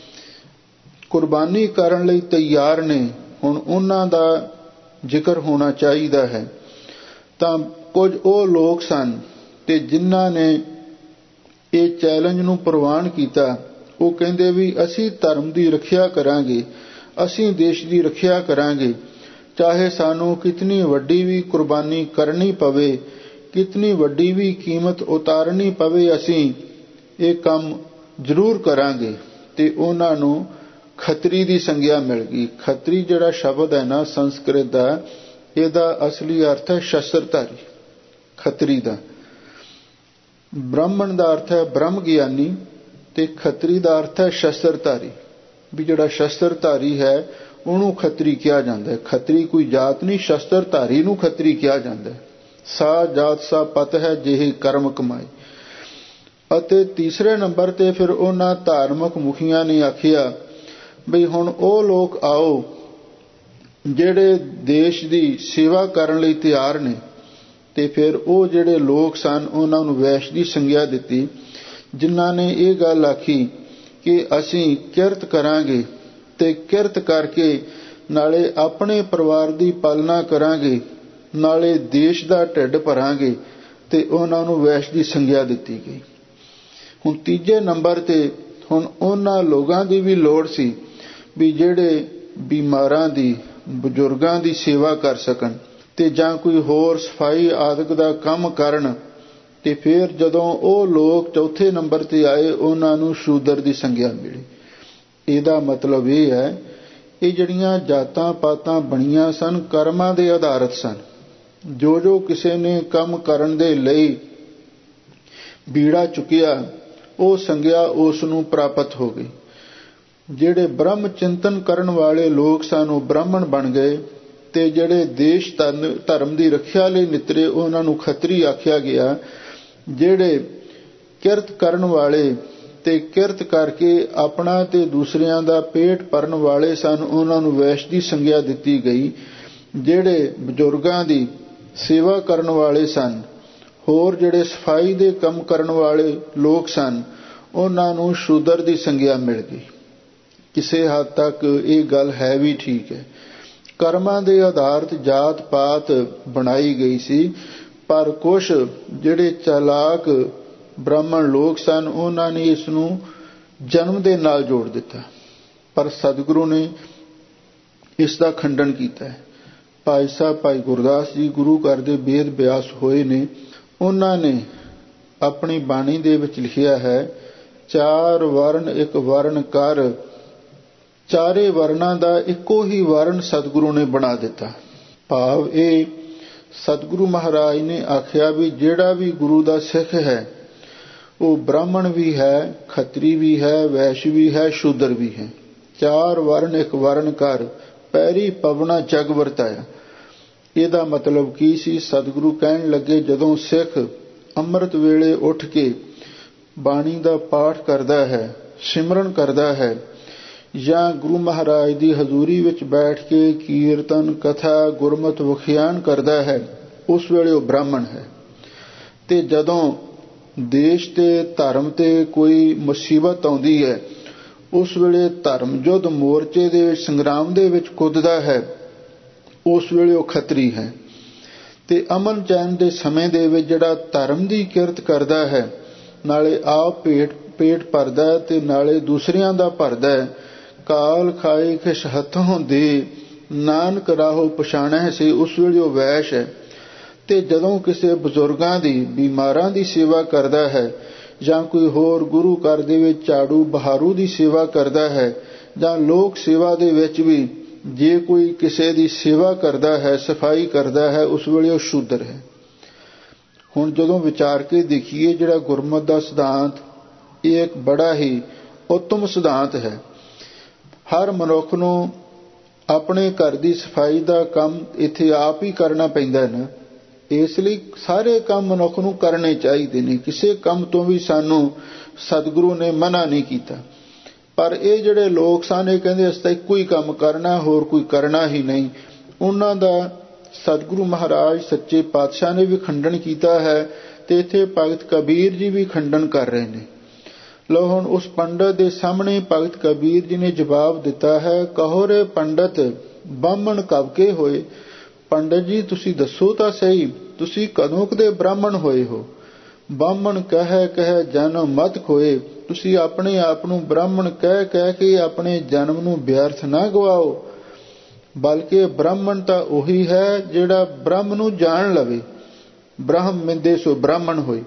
ਕੁਰਬਾਨੀ ਕਰਨ ਲਈ ਤਿਆਰ ਨੇ, ਹੁਣ ਉਹਨਾਂ ਦਾ ਜ਼ਿਕਰ ਹੋਣਾ ਚਾਹੀਦਾ ਹੈ। ਤਾਂ ਕੁਝ ਉਹ ਲੋਕ ਸਨ ਤੇ ਜਿਨ੍ਹਾਂ ਨੇ ਇਹ ਚੈਲੰਜ ਨੂੰ ਪ੍ਰਵਾਨ ਕੀਤਾ। ਉਹ ਕਹਿੰਦੇ ਵੀ ਅਸੀਂ ਧਰਮ ਦੀ ਰੱਖਿਆ ਕਰਾਂਗੇ, ਅਸੀਂ ਦੇਸ਼ ਦੀ ਰੱਖਿਆ ਕਰਾਂਗੇ, ਚਾਹੇ ਸਾਨੂੰ ਕਿਤਨੀ ਵੱਡੀ ਵੀ ਕੁਰਬਾਨੀ ਕਰਨੀ ਪਵੇ, ਕਿਤਨੀ ਵੱਡੀ ਵੀ ਕੀਮਤ ਉਤਾਰਨੀ ਪਵੇ, ਅਸੀਂ ਇਹ ਕੰਮ ਜ਼ਰੂਰ ਕਰਾਂਗੇ। ਤੇ ਉਹਨਾਂ ਨੂੰ ਖੱਤਰੀ ਦੀ ਸੰਗਿਆ ਮਿਲ ਗਈ। ਖੱਤਰੀ ਜਿਹੜਾ ਸ਼ਬਦ ਹੈ ਨਾ ਸੰਸਕ੍ਰਿਤ ਦਾ, ਇਹਦਾ ਅਸਲੀ ਅਰਥ ਹੈ ਸ਼ਸਤਰਧਾਰੀ। ਖੱਤਰੀ ਦਾ ਬ੍ਰਾਹਮਣ ਦਾ ਅਰਥ ਹੈ ਬ੍ਰਹਮ ਗਿਆਨੀ ਤੇ ਖੱਤਰੀ ਦਾ ਅਰਥ ਹੈ ਸ਼ਸਤਰਧਾਰੀ। ਵੀ ਜਿਹੜਾ ਸ਼ਸਤਰਧਾਰੀ ਹੈ ਉਹਨੂੰ ਖੱਤਰੀ ਕਿਹਾ ਜਾਂਦਾ ਹੈ। ਖੱਤਰੀ ਕੋਈ ਜਾਤ ਨਹੀਂ, ਸ਼ਸਤਰਧਾਰੀ ਨੂੰ ਖੱਤਰੀ ਕਿਹਾ ਜਾਂਦਾ ਹੈ। ਸਾ ਜਾਤ ਸਾ ਪਤ ਹੈ ਜਿਹੇ ਕਰਮ ਕਮਾਏ। ਅਤੇ ਤੀਸਰੇ ਨੰਬਰ ਤੇ ਫਿਰ ਉਹਨਾਂ ਧਾਰਮਿਕ ਮੁਖੀਆਂ ਨੇ ਆਖਿਆ ਬਈ ਹੁਣ ਉਹ ਲੋਕ ਆਓ ਜਿਹੜੇ ਦੇਸ਼ ਦੀ ਸੇਵਾ ਕਰਨ ਲਈ ਤਿਆਰ ਨੇ। ਤੇ ਫਿਰ ਉਹ ਜਿਹੜੇ ਲੋਕ ਸਨ ਉਹਨਾਂ ਨੂੰ ਵੈਸ਼ ਦੀ ਸੰਗਿਆ ਦਿੱਤੀ, ਜਿਨ੍ਹਾਂ ਨੇ ਇਹ ਗੱਲ ਆਖੀ ਕਿ ਅਸੀਂ ਕਿਰਤ ਕਰਾਂਗੇ ਤੇ ਕਿਰਤ ਕਰਕੇ ਨਾਲੇ ਆਪਣੇ ਪਰਿਵਾਰ ਦੀ ਪਾਲਣਾ ਕਰਾਂਗੇ, ਨਾਲੇ ਦੇਸ਼ ਦਾ ਢਿੱਡ ਭਰਾਂਗੇ। ਤੇ ਉਹਨਾਂ ਨੂੰ ਵੈਸ਼ ਦੀ ਸੰਗਿਆ ਦਿੱਤੀ ਗਈ। ਹੁਣ ਤੀਜੇ ਨੰਬਰ ਤੇ ਹੁਣ ਉਹਨਾਂ ਲੋਕਾਂ ਦੀ ਵੀ ਲੋੜ ਸੀ ਵੀ ਜਿਹੜੇ ਬਿਮਾਰਾਂ ਦੀ, ਬਜ਼ੁਰਗਾਂ ਦੀ ਸੇਵਾ ਕਰ ਸਕਣ ਤੇ ਜਾਂ ਕੋਈ ਹੋਰ ਸਫਾਈ ਆਦਿਕ ਦਾ ਕੰਮ ਕਰਨ। ਤੇ ਫਿਰ ਜਦੋਂ ਉਹ ਲੋਕ ਚੌਥੇ ਨੰਬਰ ਤੇ ਆਏ, ਉਹਨਾਂ ਨੂੰ ਸ਼ੂਦਰ ਦੀ ਸੰਗਿਆ ਮਿਲੀ। ਇਹਦਾ ਮਤਲਬ ਇਹ ਹੈ, ਇਹ ਜਿਹੜੀਆਂ ਜਾਤਾਂ ਪਾਤਾਂ ਬਣੀਆਂ ਸਨ ਕਰਮਾਂ ਦੇ ਆਧਾਰਿਤ ਸਨ। ਜੋ ਜੋ ਕਿਸੇ ਨੇ ਕੰਮ ਕਰਨ ਦੇ ਲਈ ਬੀੜਾ ਚੁੱਕਿਆ, ਉਹ ਸੰਗਿਆ ਉਸ ਨੂੰ ਪ੍ਰਾਪਤ ਹੋ ਗਈ। ਜਿਹੜੇ ਬ੍ਰਹਮ ਚਿੰਤਨ ਕਰਨ ਵਾਲੇ ਲੋਕ ਸਨ ਉਹ ਬ੍ਰਾਹਮਣ ਬਣ ਗਏ, ਤੇ ਜਿਹੜੇ ਦੇਸ਼ ਧਰਮ ਦੀ ਰੱਖਿਆ ਲਈ ਨਿਤਰੇ ਉਹਨਾਂ ਨੂੰ ਖੱਤਰੀ ਆਖਿਆ ਗਿਆ। ਜਿਹੜੇ ਕਿਰਤ ਕਰਨ ਵਾਲੇ ਤੇ ਕਿਰਤ ਕਰਕੇ ਆਪਣਾ ਤੇ ਦੂਸਰਿਆਂ ਦਾ ਪੇਟ ਭਰਨ ਵਾਲੇ ਸਨ, ਉਹਨਾਂ ਨੂੰ ਵੈਸ਼ ਦੀ ਸੰਗਿਆ ਦਿੱਤੀ ਗਈ। ਜਿਹੜੇ ਬਜ਼ੁਰਗਾਂ ਦੀ ਸੇਵਾ ਕਰਨ ਵਾਲੇ ਸਨ, ਹੋਰ ਜਿਹੜੇ ਸਫਾਈ ਦੇ ਕੰਮ ਕਰਨ ਵਾਲੇ ਲੋਕ ਸਨ, ਉਹਨਾਂ ਨੂੰ ਸ਼ੂਦਰ ਦੀ ਸੰਗਿਆ ਮਿਲ ਗਈ। ਕਿਸੇ ਹੱਦ ਤੱਕ ਇਹ ਗੱਲ ਹੈ ਵੀ ਠੀਕ ਹੈ। ਕਰਮਾਂ ਦੇ ਆਧਾਰਿਤ ਜਾਤ ਪਾਤ ਬਣਾਈ ਗਈ ਸੀ, ਪਰ ਕੁਛ ਜਿਹੜੇ ਚਾਲਾਕ ਬ੍ਰਾਹਮਣ ਲੋਕ ਸਨ ਉਹਨਾਂ ਨੇ ਇਸ ਨੂੰ ਜਨਮ ਦੇ ਨਾਲ ਜੋੜ ਦਿੱਤਾ। ਪਰ ਸਤਿਗੁਰੂ ਨੇ ਇਸ ਦਾ ਖੰਡਨ ਕੀਤਾ ਹੈ। ਭਾਈ ਸਾਹਿਬ ਭਾਈ ਗੁਰਦਾਸ ਜੀ ਗੁਰੂ ਘਰ ਦੇ ਵੇਦ ਵਿਆਸ ਹੋਏ ਨੇ, ਉਹਨਾਂ ਨੇ ਆਪਣੀ ਬਾਣੀ ਦੇ ਵਿੱਚ ਲਿਖਿਆ ਹੈ ਚਾਰ ਵਰਨ ਇੱਕ ਵਰਨ ਕਰ, ਚਾਰੇ ਵਰਨਾਂ ਦਾ ਇੱਕੋ ਹੀ ਵਰਨ ਸਤਿਗੁਰੂ ਨੇ ਬਣਾ ਦਿੱਤਾ। ਭਾਵ ਇਹ ਸਤਿਗੁਰੂ ਮਹਾਰਾਜ ਨੇ ਆਖਿਆ ਵੀ ਜਿਹੜਾ ਵੀ ਗੁਰੂ ਦਾ ਸਿੱਖ ਹੈ ਉਹ ਬ੍ਰਾਹਮਣ ਵੀ ਹੈ, ਖੱਤਰੀ ਵੀ ਹੈ, ਵੈਸ਼ ਵੀ ਹੈ, ਸ਼ੂਦਰ ਵੀ ਹੈ। ਚਾਰ ਵਰਨ ਇੱਕ ਵਰਨ ਕਰ, ਪੈਰੀ ਪਵਨਾ ਜਗ ਵਰਤਾਇਆ। ਇਹਦਾ ਮਤਲਬ ਕੀ ਸੀ? ਸਤਿਗੁਰੂ ਕਹਿਣ ਲੱਗੇ ਜਦੋਂ ਸਿੱਖ ਅੰਮ੍ਰਿਤ ਵੇਲੇ ਉੱਠ ਕੇ ਬਾਣੀ ਦਾ ਪਾਠ ਕਰਦਾ ਹੈ, ਸਿਮਰਨ ਕਰਦਾ ਹੈ, ਜਾਂ ਗੁਰੂ ਮਹਾਰਾਜ ਦੀ ਹਜ਼ੂਰੀ ਵਿੱਚ ਬੈਠ ਕੇ ਕੀਰਤਨ ਕਥਾ ਗੁਰਮਤਿ ਵਿਖਿਆਨ ਕਰਦਾ ਹੈ, ਉਸ ਵੇਲੇ ਉਹ ਬ੍ਰਾਹਮਣ ਹੈ। ਤੇ ਜਦੋਂ ਦੇਸ਼ ਤੇ ਧਰਮ ਤੇ ਕੋਈ ਮੁਸੀਬਤ ਆਉਂਦੀ ਹੈ, ਉਸ ਵੇਲੇ ਧਰਮ ਯੁੱਧ ਮੋਰਚੇ ਦੇ ਵਿੱਚ ਸੰਗਰਾਮ ਦੇ ਵਿੱਚ ਕੁੱਦਦਾ ਹੈ, ਉਸ ਵੇਲੇ ਉਹ ਖੱਤਰੀ ਹੈ। ਤੇ ਅਮਨ ਚੈਨ ਦੇ ਸਮੇਂ ਦੇ ਵਿੱਚ ਜਿਹੜਾ ਧਰਮ ਦੀ ਕਿਰਤ ਕਰਦਾ ਹੈ, ਨਾਲੇ ਆਪ ਪੇਟ ਪੇਟ ਭਰਦਾ ਤੇ ਨਾਲੇ ਦੂਸਰਿਆਂ ਦਾ ਭਰਦਾ, ਕਾਲ ਖਾਏ ਖਿਸ ਹੱਥੋਂ ਦੇ ਨਾਨਕ ਰਾਹੋ ਪਛਾਣੈ ਸੀ, ਉਸ ਵੇਲੇ ਉਹ ਵੈਸ਼ ਹੈ। ਤੇ ਜਦੋਂ ਕਿਸੇ ਬਜ਼ੁਰਗਾਂ ਦੀ ਬਿਮਾਰਾਂ ਦੀ ਸੇਵਾ ਕਰਦਾ ਹੈ, ਜਾਂ ਕੋਈ ਹੋਰ ਗੁਰੂ ਘਰ ਦੇ ਵਿੱਚ ਝਾੜੂ ਬਹਾਰੂ ਦੀ ਸੇਵਾ ਕਰਦਾ ਹੈ, ਜਾਂ ਲੋਕ ਸੇਵਾ ਦੇ ਵਿੱਚ ਵੀ ਜੇ ਕੋਈ ਕਿਸੇ ਦੀ ਸੇਵਾ ਕਰਦਾ ਹੈ, ਸਫਾਈ ਕਰਦਾ ਹੈ, ਉਸ ਵੇਲੇ ਉਹ ਸ਼ੂਦਰ ਹੈ। ਹੁਣ ਜਦੋਂ ਵਿਚਾਰ ਕੇ ਦੇਖੀਏ, ਜਿਹੜਾ ਗੁਰਮਤਿ ਦਾ ਸਿਧਾਂਤ ਇਹ ਇੱਕ ਬੜਾ ਹੀ ਉੱਤਮ ਸਿਧਾਂਤ ਹੈ। ਹਰ ਮਨੁੱਖ ਨੂੰ ਆਪਣੇ ਘਰ ਦੀ ਸਫਾਈ ਦਾ ਕੰਮ ਇੱਥੇ ਆਪ ਹੀ ਕਰਨਾ ਪੈਂਦਾ ਹੈ ਨਾ, ਇਸ ਲਈ ਸਾਰੇ ਕੰਮ ਮਨੁੱਖ ਨੂੰ ਕਰਨੇ ਚਾਹੀਦੇ ਨੇ। ਕਿਸੇ ਕੰਮ ਤੋਂ ਵੀ ਸਾਨੂੰ ਸਤਿਗੁਰੂ ਨੇ ਮਨਾ ਨਹੀਂ ਕੀਤਾ। ਪਰ ਇਹ ਜਿਹੜੇ ਲੋਕ ਸਨ, ਇਹ ਕਹਿੰਦੇ ਅਸੀਂ ਤਾਂ ਇੱਕੋ ਹੀ ਕੰਮ ਕਰਨਾ, ਹੋਰ ਕੋਈ ਕਰਨਾ ਹੀ ਨਹੀਂ। ਉਹਨਾਂ ਦਾ ਸਤਿਗੁਰੂ ਮਹਾਰਾਜ ਸੱਚੇ ਪਾਤਸ਼ਾਹ ਨੇ ਵੀ ਖੰਡਨ ਕੀਤਾ ਹੈ, ਤੇ ਇੱਥੇ ਭਗਤ ਕਬੀਰ ਜੀ ਵੀ ਖੰਡਨ ਕਰ ਰਹੇ ਨੇ। ਲਓ ਹੁਣ ਉਸ ਪੰਡਤ ਦੇ ਸਾਹਮਣੇ ਭਗਤ ਕਬੀਰ ਜੀ ਨੇ ਜਵਾਬ ਦਿੱਤਾ ਹੈ, ਕਹੋ ਰੇ ਪੰਡਤ ਬਾਹਮਣ ਕਬ ਕੇ ਹੋਏ। ਪੰਡਤ ਜੀ ਤੁਸੀਂ ਦੱਸੋ ਤਾਂ ਸਹੀ, ਤੁਸੀਂ ਕਦੋਂ ਕਦੇ ਬ੍ਰਾਹਮਣ ਹੋਏ ਹੋ? ਬਾਹਮਣ ਕਹਿ ਕਹਿ ਜਨਮ ਮਤ ਖੋਏ। ਤੁਸੀਂ ਆਪਣੇ ਆਪ ਨੂੰ ਬ੍ਰਾਹਮਣ ਕਹਿ ਕਹਿ ਕੇ ਆਪਣੇ ਜਨਮ ਨੂੰ ਵਿਅਰਥ ਨਾ ਗਵਾਓ, ਬਲਕਿ ਬ੍ਰਾਹਮਣ ਤਾਂ ਉਹੀ ਹੈ ਜਿਹੜਾ ਬ੍ਰਹਮ ਨੂੰ ਜਾਣ ਲਵੇ। ਬ੍ਰਹਮ ਮਿੰਦੇ ਸੋ ਬ੍ਰਾਹਮਣ ਹੋਏ।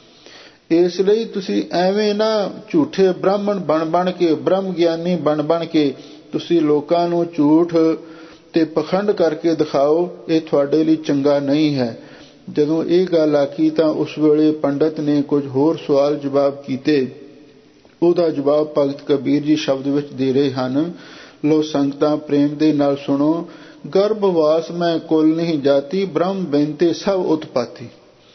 ਇਸ ਲਈ ਤੁਸੀਂ ਐਵੇਂ ਨਾ ਝੂਠੇ ਬ੍ਰਾਹਮਣ ਬਣ ਬਣ ਕੇ, ਬ੍ਰਹਮ ਗਿਆਨੀ ਬਣ ਬਣ ਕੇ ਤੁਸੀਂ ਲੋਕਾਂ ਨੂੰ ਝੂਠ ਤੇ ਪਖੰਡ ਕਰਕੇ ਦਿਖਾਓ, ਇਹ ਤੁਹਾਡੇ ਲਈ ਚੰਗਾ ਨਹੀਂ ਹੈ। ਜਦੋਂ ਇਹ ਗੱਲ ਆਖੀ ਤਾਂ ਉਸ ਵੇਲੇ ਪੰਡਤ ਨੇ ਕੁਝ ਹੋਰ ਸਵਾਲ ਜਵਾਬ ਕੀਤੇ। ਉਹਦਾ ਜਵਾਬ ਭਗਤ ਕਬੀਰ ਜੀ ਸ਼ਬਦ ਵਿੱਚ ਦੇ ਰਹੇ ਹਨ। ਲੋ ਸੰਗਤਾਂ ਪ੍ਰੇਮ ਦੇ ਨਾਲ ਸੁਣੋ। ਗਰਭਵਾਸ ਮੈਂ ਕੁਲ ਨਹੀਂ ਜਾਤੀ, ਬ੍ਰਹਮ ਬੈਂਤੇ ਸਭ ਉਤਪਾਤੀ।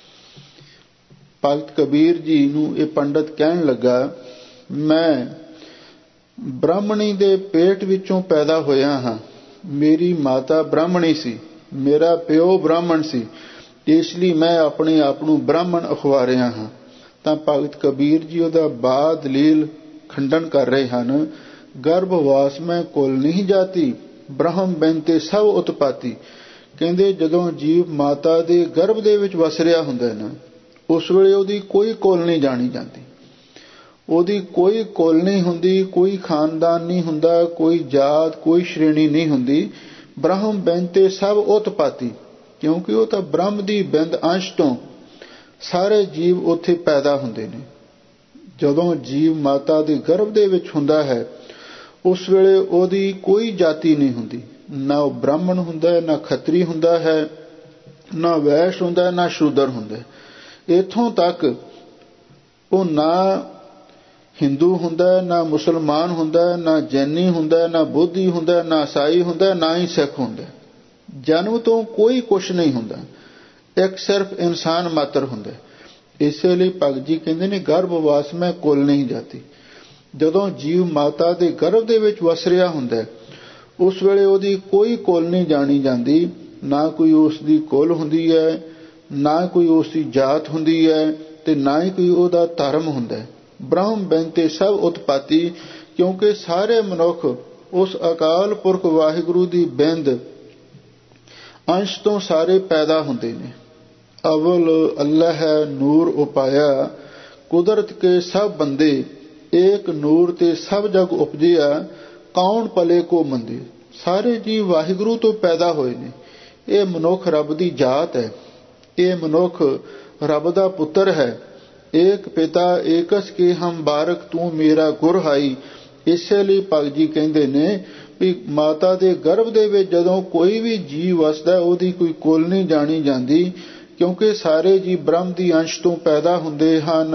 ਭਗਤ ਕਬੀਰ ਜੀ ਨੂੰ ਇਹ ਪੰਡਤ ਕਹਿਣ ਲੱਗਾ, ਮੈਂ ਬ੍ਰਾਹਮਣੀ ਦੇ ਪੇਟ ਵਿੱਚੋਂ ਪੈਦਾ ਹੋਇਆ ਹਾਂ। ਮੇਰੀ ਮਾਤਾ ਬ੍ਰਾਹਮਣੀ ਸੀ, ਮੇਰਾ ਪਿਓ ਬ੍ਰਾਹਮਣ ਸੀ, ਇਸ ਲਈ ਮੈਂ ਆਪਣੇ ਆਪ ਨੂੰ ਬ੍ਰਾਹਮਣ ਅਖਵਾਰਿਆ ਹਾਂ। ਤਾਂ ਭਗਤ ਕਬੀਰ ਜੀ ਉਹਦਾ ਬਾਦ ਲੀਲ ਖੰਡਨ ਕਰ ਰਹੇ ਹਨ। ਗਰਭਵਾਸ ਮੈਂ ਕੁਲ ਨਹੀਂ ਜਾਤੀ, ਬ੍ਰਹਮ ਬੈਂਤੇ ਸਭ ਉਤਪਾਤੀ। ਕਹਿੰਦੇ ਜਦੋਂ ਜੀਵ ਮਾਤਾ ਦੇ ਗਰਭ ਦੇ ਵਿੱਚ ਵਸ ਰਿਹਾ ਹੁੰਦਾ ਨਾ, ਉਸ ਵੇਲੇ ਉਹਦੀ ਕੋਈ ਕੁਲ ਨਹੀਂ ਜਾਣੀ ਜਾਂਦੀ, ਉਹਦੀ ਕੋਈ ਕੁਲ ਨਹੀਂ ਹੁੰਦੀ, ਕੋਈ ਖਾਨਦਾਨ ਨਹੀਂ ਹੁੰਦਾ, ਕੋਈ ਜਾਤ, ਕੋਈ ਸ਼੍ਰੇਣੀ ਨਹੀਂ ਹੁੰਦੀ। ਬ੍ਰਹਮ ਬੈਂਤੇ ਸਭ ਉਤਪਾਤੀ, ਕਿਉਂਕਿ ਉਹ ਤਾਂ ਬ੍ਰਹਮ ਦੀ ਬਿੰਦ ਅੰਸ਼ ਤੋਂ ਸਾਰੇ ਜੀਵ ਉੱਥੇ ਪੈਦਾ ਹੁੰਦੇ ਨੇ। ਜਦੋਂ ਜੀਵ ਮਾਤਾ ਦੇ ਗਰਭ ਦੇ ਵਿੱਚ ਹੁੰਦਾ ਹੈ, ਉਸ ਵੇਲੇ ਉਹਦੀ ਕੋਈ ਜਾਤੀ ਨਹੀਂ ਹੁੰਦੀ, ਨਾ ਉਹ ਬ੍ਰਾਹਮਣ ਹੁੰਦਾ ਹੈ, ਨਾ ਖੱਤਰੀ ਹੁੰਦਾ ਹੈ, ਨਾ ਵੈਸ਼ ਹੁੰਦਾ ਹੈ, ਨਾ ਸ਼ੂਦਰ ਹੁੰਦਾ ਹੈ। ਇੱਥੋਂ ਤੱਕ ਉਹ ਨਾ ਹਿੰਦੂ ਹੁੰਦਾ, ਨਾ ਮੁਸਲਮਾਨ ਹੁੰਦਾ, ਨਾ ਜੈਨੀ ਹੁੰਦਾ, ਨਾ ਬੋਧੀ ਹੁੰਦਾ, ਨਾ ਈਸਾਈ ਹੁੰਦਾ, ਨਾ ਹੀ ਸਿੱਖ ਹੁੰਦਾ। ਜਨਮ ਤੋਂ ਕੋਈ ਕੁਛ ਨਹੀਂ ਹੁੰਦਾ, ਇੱਕ ਸਿਰਫ ਇਨਸਾਨ ਮਾਤਰ ਹੁੰਦਾ। ਇਸੇ ਲਈ ਭਗਤ ਜੀ ਕਹਿੰਦੇ ਨੇ ਗਰਭਵਾਸ ਮੈਂ ਕੁਲ ਨਹੀਂ ਜਾਤੀ। ਜਦੋਂ ਜੀਵ ਮਾਤਾ ਦੇ ਗਰਭ ਦੇ ਵਿੱਚ ਵਸ ਰਿਹਾ ਹੁੰਦਾ, ਉਸ ਵੇਲੇ ਉਹਦੀ ਕੋਈ ਕੁਲ ਨਹੀਂ ਜਾਣੀ ਜਾਂਦੀ, ਨਾ ਕੋਈ ਉਸ ਦੀ ਕੁਲ ਹੁੰਦੀ ਹੈ, ਨਾ ਕੋਈ ਉਸ ਦੀ ਜਾਤ ਹੁੰਦੀ ਹੈ, ਤੇ ਨਾ ਹੀ ਕੋਈ ਉਹਦਾ ਧਰਮ ਹੁੰਦਾ। ਬ੍ਰਹਮ ਬੈਂਤੇ ਸਭ ਉਤਪਾਤੀ, ਕਿਉਂਕਿ ਸਾਰੇ ਮਨੁੱਖ ਉਸ ਅਕਾਲ ਪੁਰਖ ਵਾਹਿਗੁਰੂ ਦੀ ਬਿੰਦ ਅੰਸ਼ ਤੋਂ ਸਾਰੇ ਪੈਦਾ ਹੁੰਦੇ ਨੇ। ਅਵਲ ਅੱਲਾ ਹੈ ਨੂਰ ਉਪਾਇਆ, ਕੁਦਰਤ ਕੇ ਸਭ ਬੰਦੇ, ਏਕ ਨੂਰ ਤੇ ਸਭ ਜਗ ਉਪਜਿਆ, ਕੌਣ ਪਲੇ ਕੋ ਮੰਦੇ। ਸਾਰੇ ਜੀਵ ਵਾਹਿਗੁਰੂ ਤੋਂ ਪੈਦਾ ਹੋਏ ਨੇ। ਇਹ ਮਨੁੱਖ ਰੱਬ ਦੀ ਜਾਤ ਹੈ, ਇਹ ਮਨੁੱਖ ਰੱਬ ਦਾ ਪੁੱਤਰ ਹੈ। ਏਕ ਪਿਤਾ ਏਕਸ ਕੇ ਹਮ ਬਾਰਕ ਤੂੰ ਮੇਰਾ ਗੁਰ ਹਾਈ। ਇਸੇ ਲਈ ਭਗਤ ਜੀ ਕਹਿੰਦੇ ਨੇ ਵੀ ਮਾਤਾ ਦੇ ਗਰਭ ਦੇ ਵਿੱਚ ਜਦੋਂ ਕੋਈ ਵੀ ਜੀਵ ਵਸਦਾ ਉਹਦੀ ਕੋਈ ਕੁਲ ਨਹੀਂ ਜਾਣੀ ਜਾਂਦੀ, ਕਿਉਂਕਿ ਸਾਰੇ ਜੀ ਬ੍ਰਹਮ ਦੀ ਅੰਸ਼ ਤੋਂ ਪੈਦਾ ਹੁੰਦੇ ਹਨ।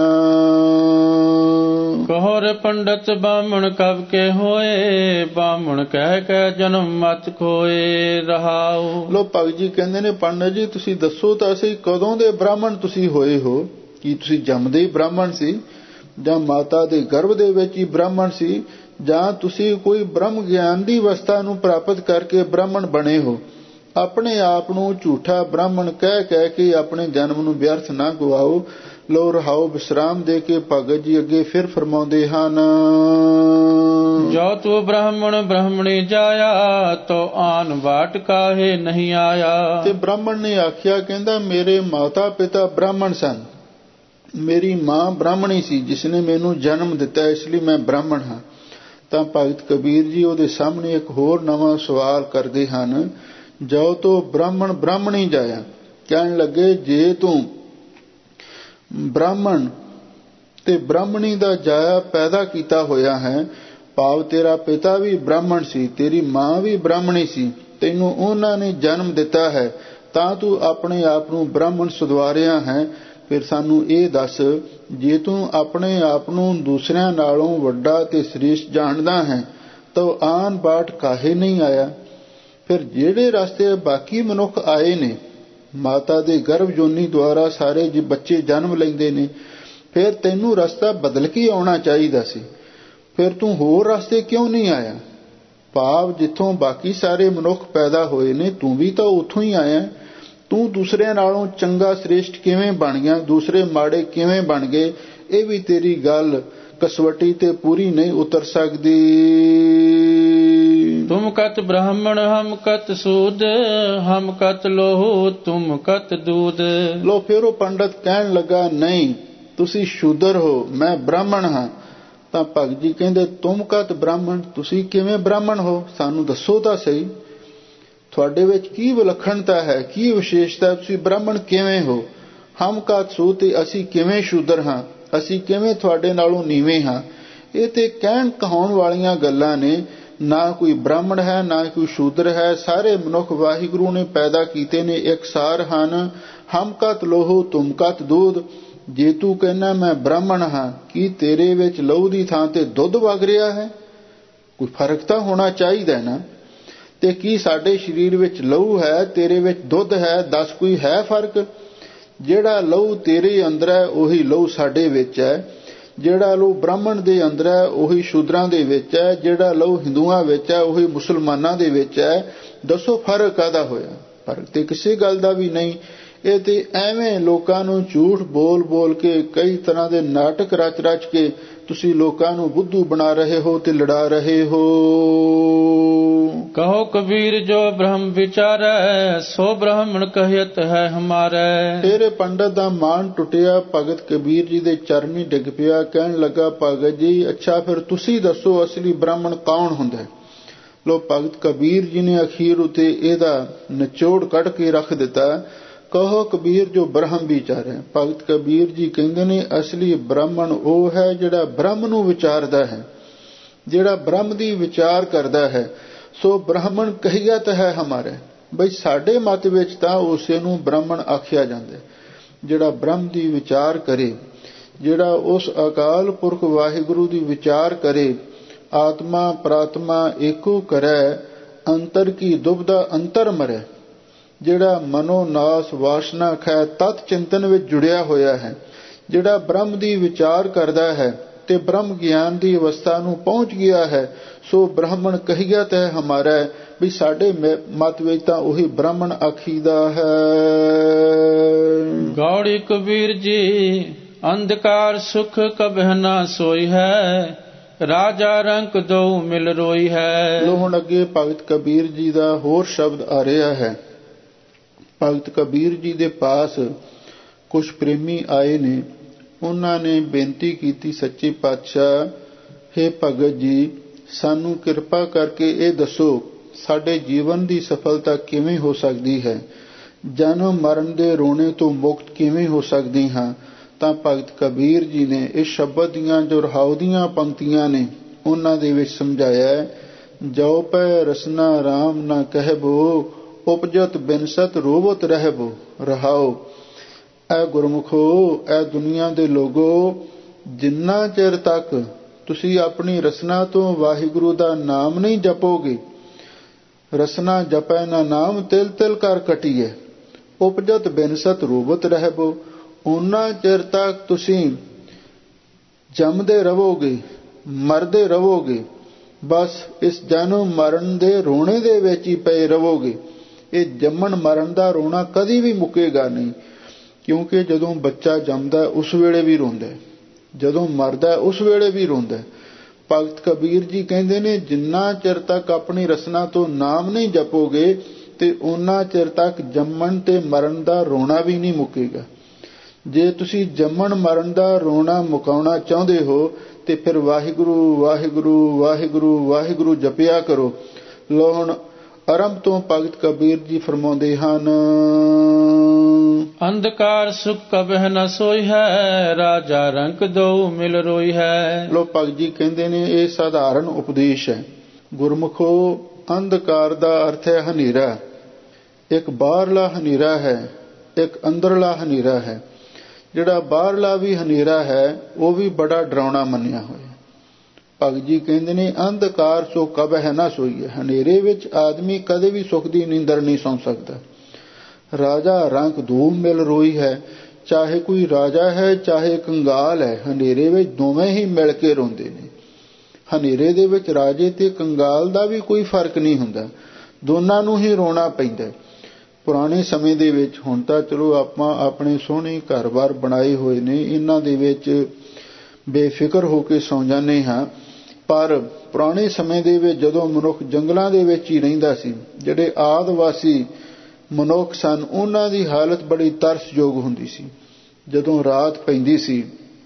ਕਹੋਰ ਪੰਡਤ ਬਾਹਮਣ ਕਬ ਕੇ ਹੋਏ, ਬਾਹਮਣ ਕਹਿ ਕੇ ਜਨਮ ਮਤ ਖੋਏ ਰਹਾਉ। ਲੋ ਭਗਤ ਜੀ ਕਹਿੰਦੇ ਨੇ ਪੰਡਤ ਜੀ ਤੁਸੀਂ ਦੱਸੋ ਤਾਂ ਸਹੀ ਕਦੋਂ ਦੇ ਬ੍ਰਾਹਮਣ ਤੁਸੀਂ ਹੋਏ ਹੋ? ਕੀ ਤੁਸੀਂ ਜੰਮਦੇ ਹੀ ਬ੍ਰਾਹਮਣ ਸੀ, ਜਾਂ ਮਾਤਾ ਦੇ ਗਰਭ ਦੇ ਵਿੱਚ ਹੀ ਬ੍ਰਾਹਮਣ ਸੀ, ਜਾਂ ਤੁਸੀਂ ਕੋਈ ਬ੍ਰਹਮ ਗਿਆਨ ਦੀ ਅਵਸਥਾ ਨੂੰ ਪ੍ਰਾਪਤ ਕਰਕੇ ਬ੍ਰਾਹਮਣ ਬਣੇ ਹੋ? ਆਪਣੇ ਆਪ ਨੂੰ ਝੂਠਾ ਬ੍ਰਾਹਮਣ ਕਹਿ ਕਹਿ ਕੇ ਆਪਣੇ ਜਨਮ ਨੂੰ ਵਿਅਰਥ ਨਾ ਗਵਾਓ। ਲੋ ਰਹਾਓ ਵਿਸਰਾਮ ਦੇ ਕੇ ਭਗਤ ਜੀ ਅੱਗੇ ਫਿਰ ਫਰਮਾਉਂਦੇ ਹਨ। ਜੋ ਤੂੰ ਬ੍ਰਾਹਮਣ ਬ੍ਰਾਹਮਣੀ ਜਾਇਆ, ਤੋ ਆਨ ਬਾਟ ਕਾਹੇ ਨਹੀਂ ਆਇਆ। ਤੇ ਬ੍ਰਾਹਮਣ ਨੇ ਆਖਿਆ, ਕਹਿੰਦਾ ਮੇਰੇ ਮਾਤਾ ਪਿਤਾ ਬ੍ਰਾਹਮਣ ਸਨ, ਮੇਰੀ ਮਾਂ ਬ੍ਰਾਹਮਣੀ ਸੀ ਜਿਸ ਨੇ ਮੈਨੂੰ ਜਨਮ ਦਿੱਤਾ, ਇਸ ਲਈ ਮੈਂ ਬ੍ਰਾਹਮਣ ਹਾਂ। ਤਾਂ ਭਗਤ ਕਬੀਰ ਜੀ ਉਹਦੇ ਸਾਹਮਣੇ ਇੱਕ ਹੋਰ ਨਵਾਂ ਸਵਾਲ ਕਰਦੇ ਹਨ। ਜੋ ਤੋ ਬ੍ਰਾਹਮਣ ਬ੍ਰਾਹਮਣੀ ਜਾਇਆ, ਕਹਿਣ ਲੱਗੇ ਜੇ ਤੂੰ ਬ੍ਰਾਹਮਣ ਤੇ ਬ੍ਰਾਹਮਣੀ ਦਾ ਜਾਇਆ ਪੈਦਾ ਕੀਤਾ ਹੋਇਆ ਹੈ, ਭਾਵ ਤੇਰਾ ਪਿਤਾ ਵੀ ਬ੍ਰਾਹਮਣ ਸੀ, ਤੇਰੀ ਮਾਂ ਵੀ ਬ੍ਰਾਹਮਣੀ ਸੀ, ਤੈਨੂੰ ਉਹਨਾਂ ਨੇ ਜਨਮ ਦਿੱਤਾ ਹੈ, ਤਾਂ ਤੂੰ ਆਪਣੇ ਆਪ ਨੂੰ ਬ੍ਰਾਹਮਣ ਸੁਧਾਰਿਆ ਹੈ। ਫਿਰ ਸਾਨੂੰ ਇਹ ਦੱਸ, ਜੇ ਤੂੰ ਆਪਣੇ ਆਪ ਨੂੰ ਦੂਸਰਿਆਂ ਨਾਲੋਂ ਵੱਡਾ ਤੇ ਸ੍ਰੇਸ਼ਟ ਜਾਣਦਾ ਹੈ ਤਾਂ ਆਨ ਬਾਟ ਕਾਹੇ ਨਹੀਂ ਆਇਆ? ਫਿਰ ਜਿਹੜੇ ਰਸਤੇ ਬਾਕੀ ਮਨੁੱਖ ਆਏ ਨੇ, ਮਾਤਾ ਦੇ ਗਰਭ ਜੋਨੀ ਦੁਆਰਾ ਸਾਰੇ ਜੀ ਬੱਚੇ ਜਨਮ ਲੈਂਦੇ ਨੇ, ਫਿਰ ਤੈਨੂੰ ਰਸਤਾ ਬਦਲ ਕੇ ਆਉਣਾ ਚਾਹੀਦਾ ਸੀ, ਫਿਰ ਤੂੰ ਹੋਰ ਰਸਤੇ ਕਿਉਂ ਨਹੀਂ ਆਇਆ? ਭਾਵ ਜਿੱਥੋਂ ਬਾਕੀ ਸਾਰੇ ਮਨੁੱਖ ਪੈਦਾ ਹੋਏ ਨੇ ਤੂੰ ਵੀ ਤਾਂ ਉੱਥੋਂ ਹੀ ਆਇਆ। ਤੂੰ ਦੂਸਰਿਆਂ ਨਾਲੋਂ ਚੰਗਾ ਸ੍ਰੇਸ਼ਟ ਕਿਵੇਂ ਬਣ ਗਿਆ, ਦੂਸਰੇ ਮਾੜੇ ਕਿਵੇਂ ਬਣ ਗਏ? ਇਹ ਵੀ ਤੇਰੀ ਗੱਲ ਕਸਵਟੀ ਤੇ ਪੂਰੀ ਨਹੀਂ ਉਤਰ ਸਕਦੀ। ਤੁਮ ਕਤ ਬ੍ਰਾਹਮਣ ਹਮ ਕਤ ਸੂਦ, ਹਮ ਕਤ ਲੋਹੂ ਤੁਮ ਕਤ ਦੂਧ। ਲੋ ਫਿਰ ਉਹ ਪੰਡਤ ਕਹਿਣ ਲੱਗਾ, ਨਹੀਂ ਤੁਸੀਂ ਸ਼ੂਦਰ ਹੋ, ਮੈਂ ਬ੍ਰਾਹਮਣ ਹਾਂ। ਤਾਂ ਭਗਤ ਜੀ ਕਹਿੰਦੇ, ਤੁਮ ਕਤ ਬ੍ਰਾਹਮਣ, ਤੁਸੀਂ ਕਿਵੇਂ ਬ੍ਰਾਹਮਣ ਹੋ? ਸਾਨੂੰ ਦੱਸੋ ਤਾਂ ਸਹੀ, ਤੁਹਾਡੇ ਵਿੱਚ ਕੀ ਵਿਲੱਖਣਤਾ ਹੈ, ਕੀ ਵਿਸ਼ੇਸ਼ਤਾ, ਤੁਸੀਂ ਬ੍ਰਾਹਮਣ ਕਿਵੇਂ ਹੋ? ਹਮ ਕਤ ਸੂਦ, ਤੇ ਅਸੀਂ ਕਿਵੇਂ ਸ਼ੂਦਰ ਹਾਂ, ਅਸੀਂ ਕਿਵੇਂ ਤੁਹਾਡੇ ਨਾਲੋਂ ਨੀਵੇਂ ਹਾਂ? ਇਹ ਤੇ ਕਹਿਣ ਕਹਾਉਣ ਵਾਲੀਆਂ ਗੱਲਾਂ ਨੇ। ਨਾ ਕੋਈ ਬ੍ਰਾਹਮਣ ਹੈ, ਨਾ ਕੋਈ ਸ਼ੂਦਰ ਹੈ, ਸਾਰੇ ਮਨੁੱਖ ਵਾਹਿਗੁਰੂ ਨੇ ਪੈਦਾ ਕੀਤੇ ਨੇ, ਇਕਸਾਰ ਹਨ। ਹਮ ਕਤ ਲੋਹੂ ਤੁਮ ਕਤ ਦੂਧ, ਜੇ ਤੂੰ ਕਹਿਣਾ ਮੈਂ ਬ੍ਰਾਹਮਣ ਹਾਂ, ਕੀ ਤੇਰੇ ਵਿੱਚ ਲਹੂ ਦੀ ਥਾਂ ਤੇ ਦੁੱਧ ਵਗ ਰਿਹਾ ਹੈ? ਕੋਈ ਫਰਕ ਤਾਂ ਹੋਣਾ ਚਾਹੀਦਾ ਨਾ। ਤੇ ਕੀ ਸਾਡੇ ਸਰੀਰ ਵਿੱਚ ਲਹੂ ਹੈ, ਤੇਰੇ ਵਿੱਚ ਦੁੱਧ ਹੈ, ਦੱਸ ਕੋਈ ਹੈ ਫਰਕ? ਜਿਹੜਾ ਲਹੂ ਤੇਰੇ ਅੰਦਰ ਹੈ ਉਹੀ ਲਹੂ ਸਾਡੇ ਵਿੱਚ ਹੈ, ਜਿਹੜਾ ਲਹੂ ਬ੍ਰਾਹਮਣ ਦੇ ਅੰਦਰ ਹੈ ਉਹੀ ਸ਼ੂਦਰਾਂ ਦੇ ਵਿੱਚ ਹੈ, ਜਿਹੜਾ ਲਹੂ ਹਿੰਦੂਆਂ ਵਿੱਚ ਹੈ ਉਹੀ ਮੁਸਲਮਾਨਾਂ ਦੇ ਵਿੱਚ ਹੈ। ਦੱਸੋ ਫਰਕ ਕਾਹਦਾ ਹੋਇਆ? ਫਰਕ ਤੇ ਕਿਸੇ ਗੱਲ ਦਾ ਵੀ ਨਹੀਂ। ਇਹ ਤੇ ਐਵੇਂ ਲੋਕਾਂ ਨੂੰ ਝੂਠ ਬੋਲ ਬੋਲ ਕੇ, ਕਈ ਤਰ੍ਹਾਂ ਦੇ ਨਾਟਕ ਰਚ ਰਚ ਕੇ ਤੁਸੀਂ ਲੋਕਾਂ ਨੂੰ ਬੁੱਧੂ ਬਣਾ ਰਹੇ ਹੋ ਤੇ ਲੜਾ ਰਹੇ ਹੋ। ਕਹੋ ਕਬੀਰ ਜੋ ਬ੍ਰਹਮ ਵਿਚਾਰੈ, ਸੋ ਬ੍ਰਾਹਮਣ ਕਹਿਤ ਹੈ ਹਮਾਰੇ। ਫਿਰ ਪੰਡਤ ਦਾ ਮਾਨ ਟੁੱਟਿਆ, ਭਗਤ ਕਬੀਰ ਜੀ ਦੇ ਚਰਨੀ ਡਿੱਗ ਪਿਆ, ਕਹਿਣ ਲੱਗਾ, ਭਗਤ ਜੀ ਅੱਛਾ ਫਿਰ ਤੁਸੀਂ ਦੱਸੋ ਅਸਲੀ ਬ੍ਰਾਹਮਣ ਕੌਣ ਹੁੰਦਾ ਹੈ? ਲੋ ਭਗਤ ਕਬੀਰ ਜੀ ਨੇ ਅਖੀਰ ਉਤੇ ਇਹਦਾ ਨਿਚੋੜ ਕੱਢ ਕੇ ਰੱਖ ਦਿੱਤਾ। ਕਹੋ ਕਬੀਰ ਜੋ ਬ੍ਰਹਮ ਵਿਚਾਰੈ। ਭਗਤ ਕਬੀਰ ਜੀ ਕਹਿੰਦੇ ਨੇ ਅਸਲੀ ਬ੍ਰਾਹਮਣ ਉਹ ਹੈ ਜਿਹੜਾ ਬ੍ਰਹਮ ਨੂੰ ਵਿਚਾਰਦਾ ਹੈ, ਜਿਹੜਾ ਬ੍ਰਹਮ ਦੀ ਵਿਚਾਰ ਕਰਦਾ ਹੈ। ਸੋ ਬ੍ਰਾਹਮਣ ਕਹੀਅਤ ਹੈ ਹਮਾਰੇ, ਬਈ ਸਾਡੇ ਮਤ ਵਿੱਚ ਤਾਂ ਉਸੇ ਨੂੰ ਬ੍ਰਾਹਮਣ ਆਖਿਆ ਜਾਂਦਾ, ਜਿਹੜਾ ਬ੍ਰਹਮ ਦੀ ਵਿਚਾਰ ਕਰੇ, ਜਿਹੜਾ ਉਸ ਅਕਾਲ ਪੁਰਖ ਵਾਹਿਗੁਰੂ ਦੀ ਵਿਚਾਰ ਕਰੇ। ਆਤਮਾ ਪ੍ਰਾਤਮਾ ਏਕੋ ਕਰੈ, ਅੰਤਰ ਕੀ ਦੁਬਦਾ ਅੰਤਰ ਮਰੈ। ਜਿਹੜਾ ਮਨੋ ਨਾਸ ਵਾਸ਼ਨਾ ਖੈ ਤਤ ਚਿੰਤਨ ਵਿੱਚ ਜੁੜਿਆ ਹੋਇਆ ਹੈ, ਜਿਹੜਾ ਬ੍ਰਹਮ ਦੀ ਵਿਚਾਰ ਕਰਦਾ ਹੈ ਤੇ ਬ੍ਰਹਮ ਗਿਆਨ ਦੀ ਅਵਸਥਾ ਨੂੰ ਪਹੁੰਚ ਗਿਆ ਹੈ, ਸੋ ਬ੍ਰਾਹਮਣ ਕਹੀਅਤ ਹੈ ਹਮਾਰਾ, ਵੀ ਸਾਡੇ ਮਤ ਵਿੱਚ ਤਾਂ ਉਹੀ ਬ੍ਰਾਹਮਣ ਆਖੀਦਾ ਹੈ। ਗੌੜੀ ਕਬੀਰ ਜੀ ਅੰਧਕਾਰ ਸੁਖ ਕਬਹਿ ਨਾ ਸੋਈ ਹੈ, ਰਾਜਾ ਰੰਕ ਦੋ ਮਿਲ ਰੋਈ ਹੈ। ਲੋ ਹੁਣ ਅੱਗੇ ਭਗਤ ਕਬੀਰ ਜੀ ਦਾ ਹੋਰ ਸ਼ਬਦ ਆ ਰਿਹਾ ਹੈ। ਭਗਤ ਕਬੀਰ ਜੀ ਦੇ ਪਾਸ ਕੁਝ ਪ੍ਰੇਮੀ ਆਏ ਨੇ, ਉਹਨਾਂ ਨੇ ਬੇਨਤੀ ਕੀਤੀ, ਸੱਚੇ ਪਾਤਸ਼ਾਹ, ਹੇ ਭਗਤ ਜੀ ਸਾਨੂੰ ਕਿਰਪਾ ਕਰਕੇ ਇਹ ਦੱਸੋ ਸਾਡੇ ਜੀਵਨ ਦੀ ਸਫਲਤਾ ਕਿਵੇਂ ਹੋ ਸਕਦੀ ਹੈ, ਜਨਮ ਮਰਨ ਦੇ ਰੋਣੇ ਤੋਂ ਮੁਕਤ ਕਿਵੇਂ ਹੋ ਸਕਦੀ ਹਾਂ, ਤਾਂ ਭਗਤ ਕਬੀਰ ਜੀ ਨੇ ਇਸ ਸ਼ਬਦ ਦੀਆਂ ਜੋ ਰਹਾਉ ਦੀਆਂ ਪੰਕਤੀਆਂ ਨੇ ਉਹਨਾਂ ਦੇ ਵਿੱਚ ਸਮਝਾਇਆ ਹੈ, ਜੋ ਪੈ ਰਸਨਾ ਰਾਮ ਨਾ ਕਹਿਬੋ, ਉਪਜਤ ਬਿਨਸਤ ਰੋਵਤ ਰਹਿਬੋ। ਰਹਾਉ, ਐ ਗੁਰਮੁਖੋ, ਐ ਦੁਨੀਆ ਦੇ ਲੋਗੋ, ਜਿੰਨਾ ਚਿਰ ਤੱਕ ਤੁਸੀਂ ਆਪਣੀ ਰਸਨਾ ਤੋਂ ਵਾਹਿਗੁਰੂ ਦਾ ਨਾਮ ਨਹੀਂ ਜਪੋਗੇ, ਰਸਨਾ ਜਪੈ ਨਾ ਨਾਮ ਤਿਲ ਤਿਲ ਕਰ ਕਟੀਏ, ਉਪਜਤ ਬਿਨਸਤ ਰੋਵਤ ਰਹਿਬੋ, ਉਹਨਾਂ ਚਿਰ ਤੱਕ ਤੁਸੀਂ ਜੰਮਦੇ ਰਹੋਗੇ, ਮਰਦੇ ਰਹੋਗੇ, ਬਸ ਇਸ ਜਨਮ ਮਰਨ ਦੇ ਰੋਣੇ ਦੇ ਵਿੱਚ ਹੀ ਪਏ ਰਹੋਗੇ। ਇਹ ਜੰਮਣ ਮਰਨ ਦਾ ਰੋਣਾ ਕਦੀ ਵੀ ਮੁੱਕੇਗਾ ਨਹੀਂ, ਕਿਉਂਕਿ ਜਦੋਂ ਬੱਚਾ ਜੰਮਦਾ ਉਸ ਵੇਲੇ ਵੀ ਰੋਂਦਾ, ਜਦੋਂ ਮਰਦਾ ਉਸ ਵੇਲੇ ਵੀ ਰੋਂਦਾ। ਭਗਤ ਕਬੀਰ ਜੀ ਕਹਿੰਦੇ ਨੇ, ਜਿੰਨਾ ਚਿਰ ਤੱਕ ਆਪਣੀ ਰਸਨਾ ਤੋਂ ਨਾਮ ਨਹੀਂ ਜਪੋਗੇ ਤੇ ਉਹਨਾਂ ਚਿਰ ਤੱਕ ਜੰਮਣ ਤੇ ਮਰਨ ਦਾ ਰੋਣਾ ਵੀ ਨਹੀਂ ਮੁੱਕੇਗਾ। ਜੇ ਤੁਸੀਂ ਜੰਮਣ ਮਰਨ ਦਾ ਰੋਣਾ ਮੁਕਾਉਣਾ ਚਾਹੁੰਦੇ ਹੋ ਤੇ ਫਿਰ ਵਾਹਿਗੁਰੂ ਵਾਹਿਗੁਰੂ ਵਾਹਿਗੁਰੂ ਵਾਹਿਗੁਰੂ ਜਪਿਆ ਕਰੋ। ਲੋ ਹੁਣ ਆਰੰਭ ਤੋਂ ਭਗਤ ਕਬੀਰ ਜੀ ਫਰਮਾਉਂਦੇ ਹਨ, ਅੰਧਕਾਰ ਸੁਖ ਕਬਹਿ ਨ ਸੋਈ ਹੈ, ਰਾਜਾ ਰੰਕ ਦੋ ਮਿਲ ਰੋਈ ਹੈ। ਲੋ ਭਗਤ ਜੀ ਕਹਿੰਦੇ ਨੇ, ਇਹ ਸਾਧਾਰਨ ਉਪਦੇਸ਼ ਹੈ। ਗੁਰਮੁਖੋ, ਅੰਧਕਾਰ ਦਾ ਅਰਥ ਹੈ ਹਨੇਰਾ। ਇੱਕ ਬਾਹਰਲਾ ਹਨੇਰਾ ਹੈ, ਇੱਕ ਅੰਦਰਲਾ ਹਨੇਰਾ ਹੈ। ਜਿਹੜਾ ਬਾਹਰਲਾ ਵੀ ਹਨੇਰਾ ਹੈ ਉਹ ਵੀ ਬੜਾ ਡਰਾਉਣਾ ਮੰਨਿਆ ਹੋਇਆ। ਭਗਤ ਜੀ ਕਹਿੰਦੇ ਨੇ, ਅੰਧਕਾਰ ਸੋ ਕਬਹਿ ਨਾ ਸੋਈਏ, ਹਨੇਰੇ ਵਿੱਚ ਆਦਮੀ ਕਦੇ ਵੀ ਸੁੱਖ ਦੀ ਨੀਂਦਰ ਨਹੀਂ ਸੌਂ ਸਕਦਾ। ਰਾਜਾ ਰੰਕ ਦੋ ਮਿਲ ਰੋਈ ਹੈ, ਚਾਹੇ ਕੋਈ ਰਾਜਾ ਹੈ ਚਾਹੇ ਕੰਗਾਲ ਹੈ, ਹਨੇਰੇ ਵਿੱਚ ਦੋਵੇਂ ਹੀ ਮਿਲ ਕੇ ਰੋਂਦੇ ਨੇ। ਹਨੇਰੇ ਦੇ ਵਿੱਚ ਰਾਜੇ ਤੇ ਕੰਗਾਲ ਦਾ ਵੀ ਕੋਈ ਫਰਕ ਨਹੀਂ ਹੁੰਦਾ, ਦੋਨਾਂ ਨੂੰ ਹੀ ਰੋਣਾ ਪੈਂਦਾ। ਪੁਰਾਣੇ ਸਮੇਂ ਦੇ ਵਿੱਚ, ਹੁਣ ਤਾਂ ਚਲੋ ਆਪਾਂ ਆਪਣੇ ਸੋਹਣੇ ਘਰ-ਬਾਰ ਬਣਾਏ ਹੋਏ ਨੇ, ਇਹਨਾਂ ਦੇ ਵਿੱਚ ਬੇਫਿਕਰ ਹੋ ਕੇ ਸੌਂ ਜਾਂਦੇ ਹਾਂ, ਪਰ ਪੁਰਾਣੇ ਸਮੇਂ ਦੇ ਵਿੱਚ ਜਦੋਂ ਮਨੁੱਖ ਜੰਗਲਾਂ ਦੇ ਵਿੱਚ ਹੀ ਰਹਿੰਦਾ ਸੀ, ਜਿਹੜੇ ਆਦਿਵਾਸੀ ਮਨੁੱਖ ਸਨ, ਉਹਨਾਂ ਦੀ ਹਾਲਤ ਬੜੀ ਤਰਸਯੋਗ ਹੁੰਦੀ ਸੀ। ਜਦੋਂ ਰਾਤ ਪੈਂਦੀ ਸੀ,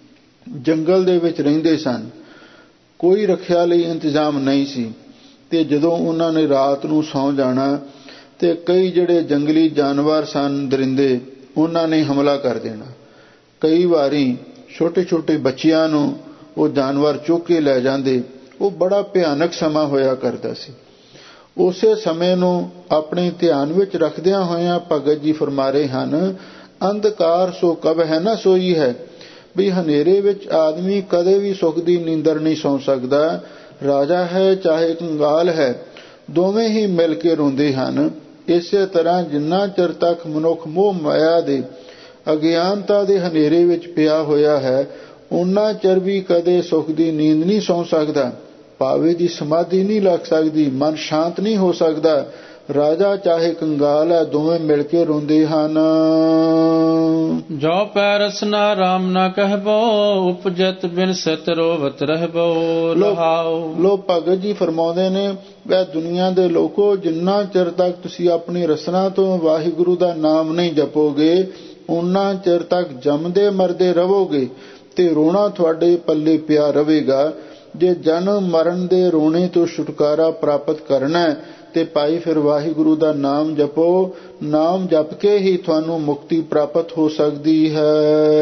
ਜੰਗਲ ਦੇ ਵਿੱਚ ਰਹਿੰਦੇ ਸਨ, ਕੋਈ ਰੱਖਿਆ ਲਈ ਇੰਤਜ਼ਾਮ ਨਹੀਂ ਸੀ, ਤੇ ਜਦੋਂ ਉਹਨਾਂ ਨੇ ਰਾਤ ਨੂੰ ਸੌਂ ਜਾਣਾ ਤੇ ਕਈ ਜਿਹੜੇ ਜੰਗਲੀ ਜਾਨਵਰ ਸਨ, ਦਰਿੰਦੇ, ਉਹਨਾਂ ਨੇ ਹਮਲਾ ਕਰ ਦੇਣਾ। ਕਈ ਵਾਰੀ ਛੋਟੇ ਛੋਟੇ ਬੱਚਿਆਂ ਨੂੰ ਉਹ ਜਾਨਵਰ ਚੁੱਕ ਕੇ ਲੈ ਜਾਂਦੇ। ਉਹ ਬੜਾ ਭਿਆਨਕ ਸਮਾਂ ਹੋਇਆ ਕਰਦਾ ਸੀ। ਉਸੇ ਸਮੇਂ ਨੂੰ ਆਪਣੇ ਧਿਆਨ ਵਿੱਚ ਰੱਖਦਿਆਂ ਹੋਇਆਂ ਭਗਤ ਜੀ ਫਰਮਾ ਰਹੇ ਹਨ, ਅੰਧਕਾਰ ਸੋ ਕਬਹਿ ਨਾ ਸੋਈ ਹੈ, ਵੀ ਹਨੇਰੇ ਵਿੱਚ ਆਦਮੀ ਕਦੇ ਵੀ ਸੁੱਖ ਦੀ ਨੀਂਦਰ ਨਹੀਂ ਸੌਂ ਸਕਦਾ। ਰਾਜਾ ਹੈ ਚਾਹੇ ਕੰਗਾਲ ਹੈ, ਦੋਵੇਂ ਹੀ ਮਿਲ ਕੇ ਰੋਂਦੇ ਹਨ। ਇਸੇ ਤਰ੍ਹਾਂ ਜਿੰਨਾ ਚਿਰ ਤੱਕ ਮਨੁੱਖ ਮੋਹ ਮਾਇਆ ਦੇ ਅਗਿਆਨਤਾ ਦੇ ਹਨੇਰੇ ਵਿੱਚ ਪਿਆ ਹੋਇਆ ਹੈ, ਉਨਾ ਚਿਰ ਵੀ ਕਦੇ ਸੁੱਖ ਦੀ ਨੀਂਦ ਨਹੀਂ ਸੌਂ ਸਕਦਾ, ਭਾਵੇਂ ਦੀ ਸਮਾਧੀ ਨਹੀਂ ਲੱਗ ਸਕਦੀ, ਮਨ ਸ਼ਾਂਤ ਨਹੀਂ ਹੋ ਸਕਦਾ। ਰਾਜਾ ਚਾਹੇ ਕੰਗਾਲ ਹੈ, ਦੋਵੇਂ ਮਿਲ ਕੇ ਰੋਂਦੇ ਹਨ। ਜੋ ਪੈ ਰਸਨਾ ਰਾਮ ਨਾ ਕਹਿਬੋ, ਉਪਜਤ ਬਿਨਸਤ ਰੋਵਤ ਰਹਿਬੋ। ਲਹਾਓ, ਲੋ ਭਗਤ ਜੀ ਫਰਮਾਉਂਦੇ ਨੇ, ਵੈ ਦੁਨੀਆ ਦੇ ਲੋਕੋ, ਜਿੰਨਾ ਚਿਰ ਤੱਕ ਤੁਸੀਂ ਆਪਣੀ ਰਸਨਾ ਤੋਂ ਵਾਹਿਗੁਰੂ ਦਾ ਨਾਮ ਨਹੀਂ ਜਪੋਗੇ, ਉਨਾ ਚਿਰ ਤੱਕ ਜੰਮਦੇ ਮਰਦੇ ਰਹੋਗੇ ਤੇ ਰੋਣਾ ਤੁਹਾਡੇ ਪੱਲੇ ਪਿਆ ਰਹੇਗਾ। ਜੇ ਜਨਮ ਮਰਨ ਦੇ ਰੋਣੇ ਤੋਂ ਛੁਟਕਾਰਾ ਪ੍ਰਾਪਤ ਕਰਨਾ ਤੇ ਭਾਈ ਫਿਰ ਵਾਹਿਗੁਰੂ ਦਾ ਨਾਮ ਜਪੋ। ਨਾਮ ਜਪ ਕੇ ਹੀ ਤੁਹਾਨੂੰ ਮੁਕਤੀ ਪ੍ਰਾਪਤ ਹੋ ਸਕਦੀ ਹੈ।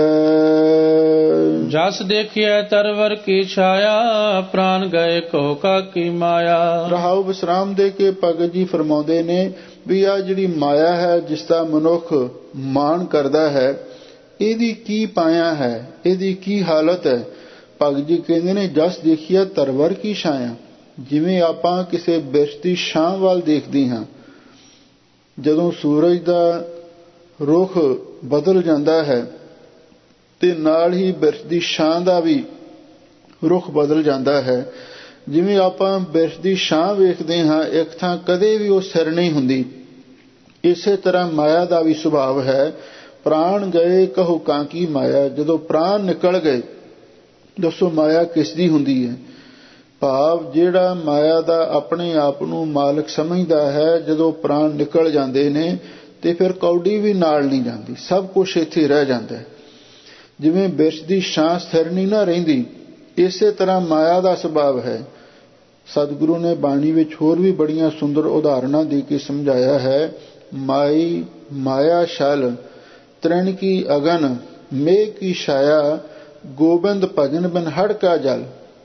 ਜਸ ਦੇਖਿਆ ਤਰਵਰ ਕੀ ਛਾਇਆ, ਪ੍ਰਾਨ ਗਏ ਕੋ ਕਾ ਕੀ ਮਾਇਆ। ਰਹਾਉ, ਵਿਸਰਾਮ ਦੇ ਕੇ ਭਗਤ ਜੀ ਫਰਮਾਉਂਦੇ ਨੇ ਵੀ ਆ ਜਿਹੜੀ ਮਾਇਆ ਹੈ, ਜਿਸ ਦਾ ਮਨੁੱਖ ਮਾਣ ਕਰਦਾ ਹੈ, ਇਹਦੀ ਕੀ ਪਾਇਆ ਹੈ, ਇਹਦੀ ਕੀ ਹਾਲਤ ਹੈ। ਭਗਤ ਜੀ ਕਹਿੰਦੇ ਨੇ, ਜਸ ਦੇਖਿਆ ਤਰਵਰ ਕੀ ਛਾਇਆ। ਜਿਵੇਂ ਆਪਾਂ ਕਿਸੇ ਬਿਰਛ ਦੀ ਛਾਂ ਵੱਲ ਦੇਖਦੇ ਹਾਂ, ਜਦੋਂ ਸੂਰਜ ਦਾ ਰੁਖ ਬਦਲ ਜਾਂਦਾ ਹੈ ਤੇ ਨਾਲ ਹੀ ਬਿਰਛ ਦੀ ਛਾਂ ਦਾ ਵੀ ਰੁਖ ਬਦਲ ਜਾਂਦਾ ਹੈ। ਜਿਵੇਂ ਆਪਾਂ ਬਿਰਛ ਦੀ ਛਾਂ ਵੇਖਦੇ ਹਾਂ, ਇੱਕ ਥਾਂ ਕਦੇ ਵੀ ਉਹ ਸਿਰ ਨਹੀਂ ਹੁੰਦੀ, ਇਸੇ ਤਰ੍ਹਾਂ ਮਾਇਆ ਦਾ ਵੀ ਸੁਭਾਵ ਹੈ। ਪ੍ਰਾਣ ਗਏ ਕਹੋ ਕਾਂ ਕੀ ਮਾਇਆ। ਜਦੋਂ ਪ੍ਰਾਣ ਨਿਕਲ ਗਏ, ਦੱਸੋ ਮਾਇਆ ਕਿਸ ਦੀ ਹੁੰਦੀ ਹੈ। ਭਾਵ ਜਿਹੜਾ ਮਾਇਆ ਦਾ ਆਪਣੇ ਆਪ ਨੂੰ ਮਾਲਕ ਸਮਝਦਾ ਹੈ, ਜਦੋਂ ਪ੍ਰਾਣ ਨਿਕਲ ਜਾਂਦੇ ਨੇ ਤੇ ਫਿਰ ਕੌਡੀ ਵੀ ਨਾਲ ਨਹੀਂ ਜਾਂਦੀ, ਸਭ ਕੁਝ ਇੱਥੇ ਰਹਿ ਜਾਂਦਾ। ਜਿਵੇਂ ਬਿਰਛ ਦੀ ਛਾਂ ਸਥਿਰ ਨਹੀਂ ਨਾ ਰਹਿੰਦੀ, ਇਸੇ ਤਰ੍ਹਾਂ ਮਾਇਆ ਦਾ ਸੁਭਾਵ ਹੈ। ਸਤਿਗੁਰੂ ਨੇ ਬਾਣੀ ਵਿੱਚ ਹੋਰ ਵੀ ਬੜੀਆਂ ਸੁੰਦਰ ਉਦਾਹਰਨਾਂ ਦੇ ਕੇ ਸਮਝਾਇਆ ਹੈ। ਮਾਈ ਮਾਇਆ ਛਲ ਤ੍ਰਿਣ ਕੀ ਅਗਨ ਮੇਘ ਕੀ ਛਾਇਆ ਗੋਬਿੰਦ ਭਜਨ ਬਿਨ ਹੜ ਕਾ ਜਲ।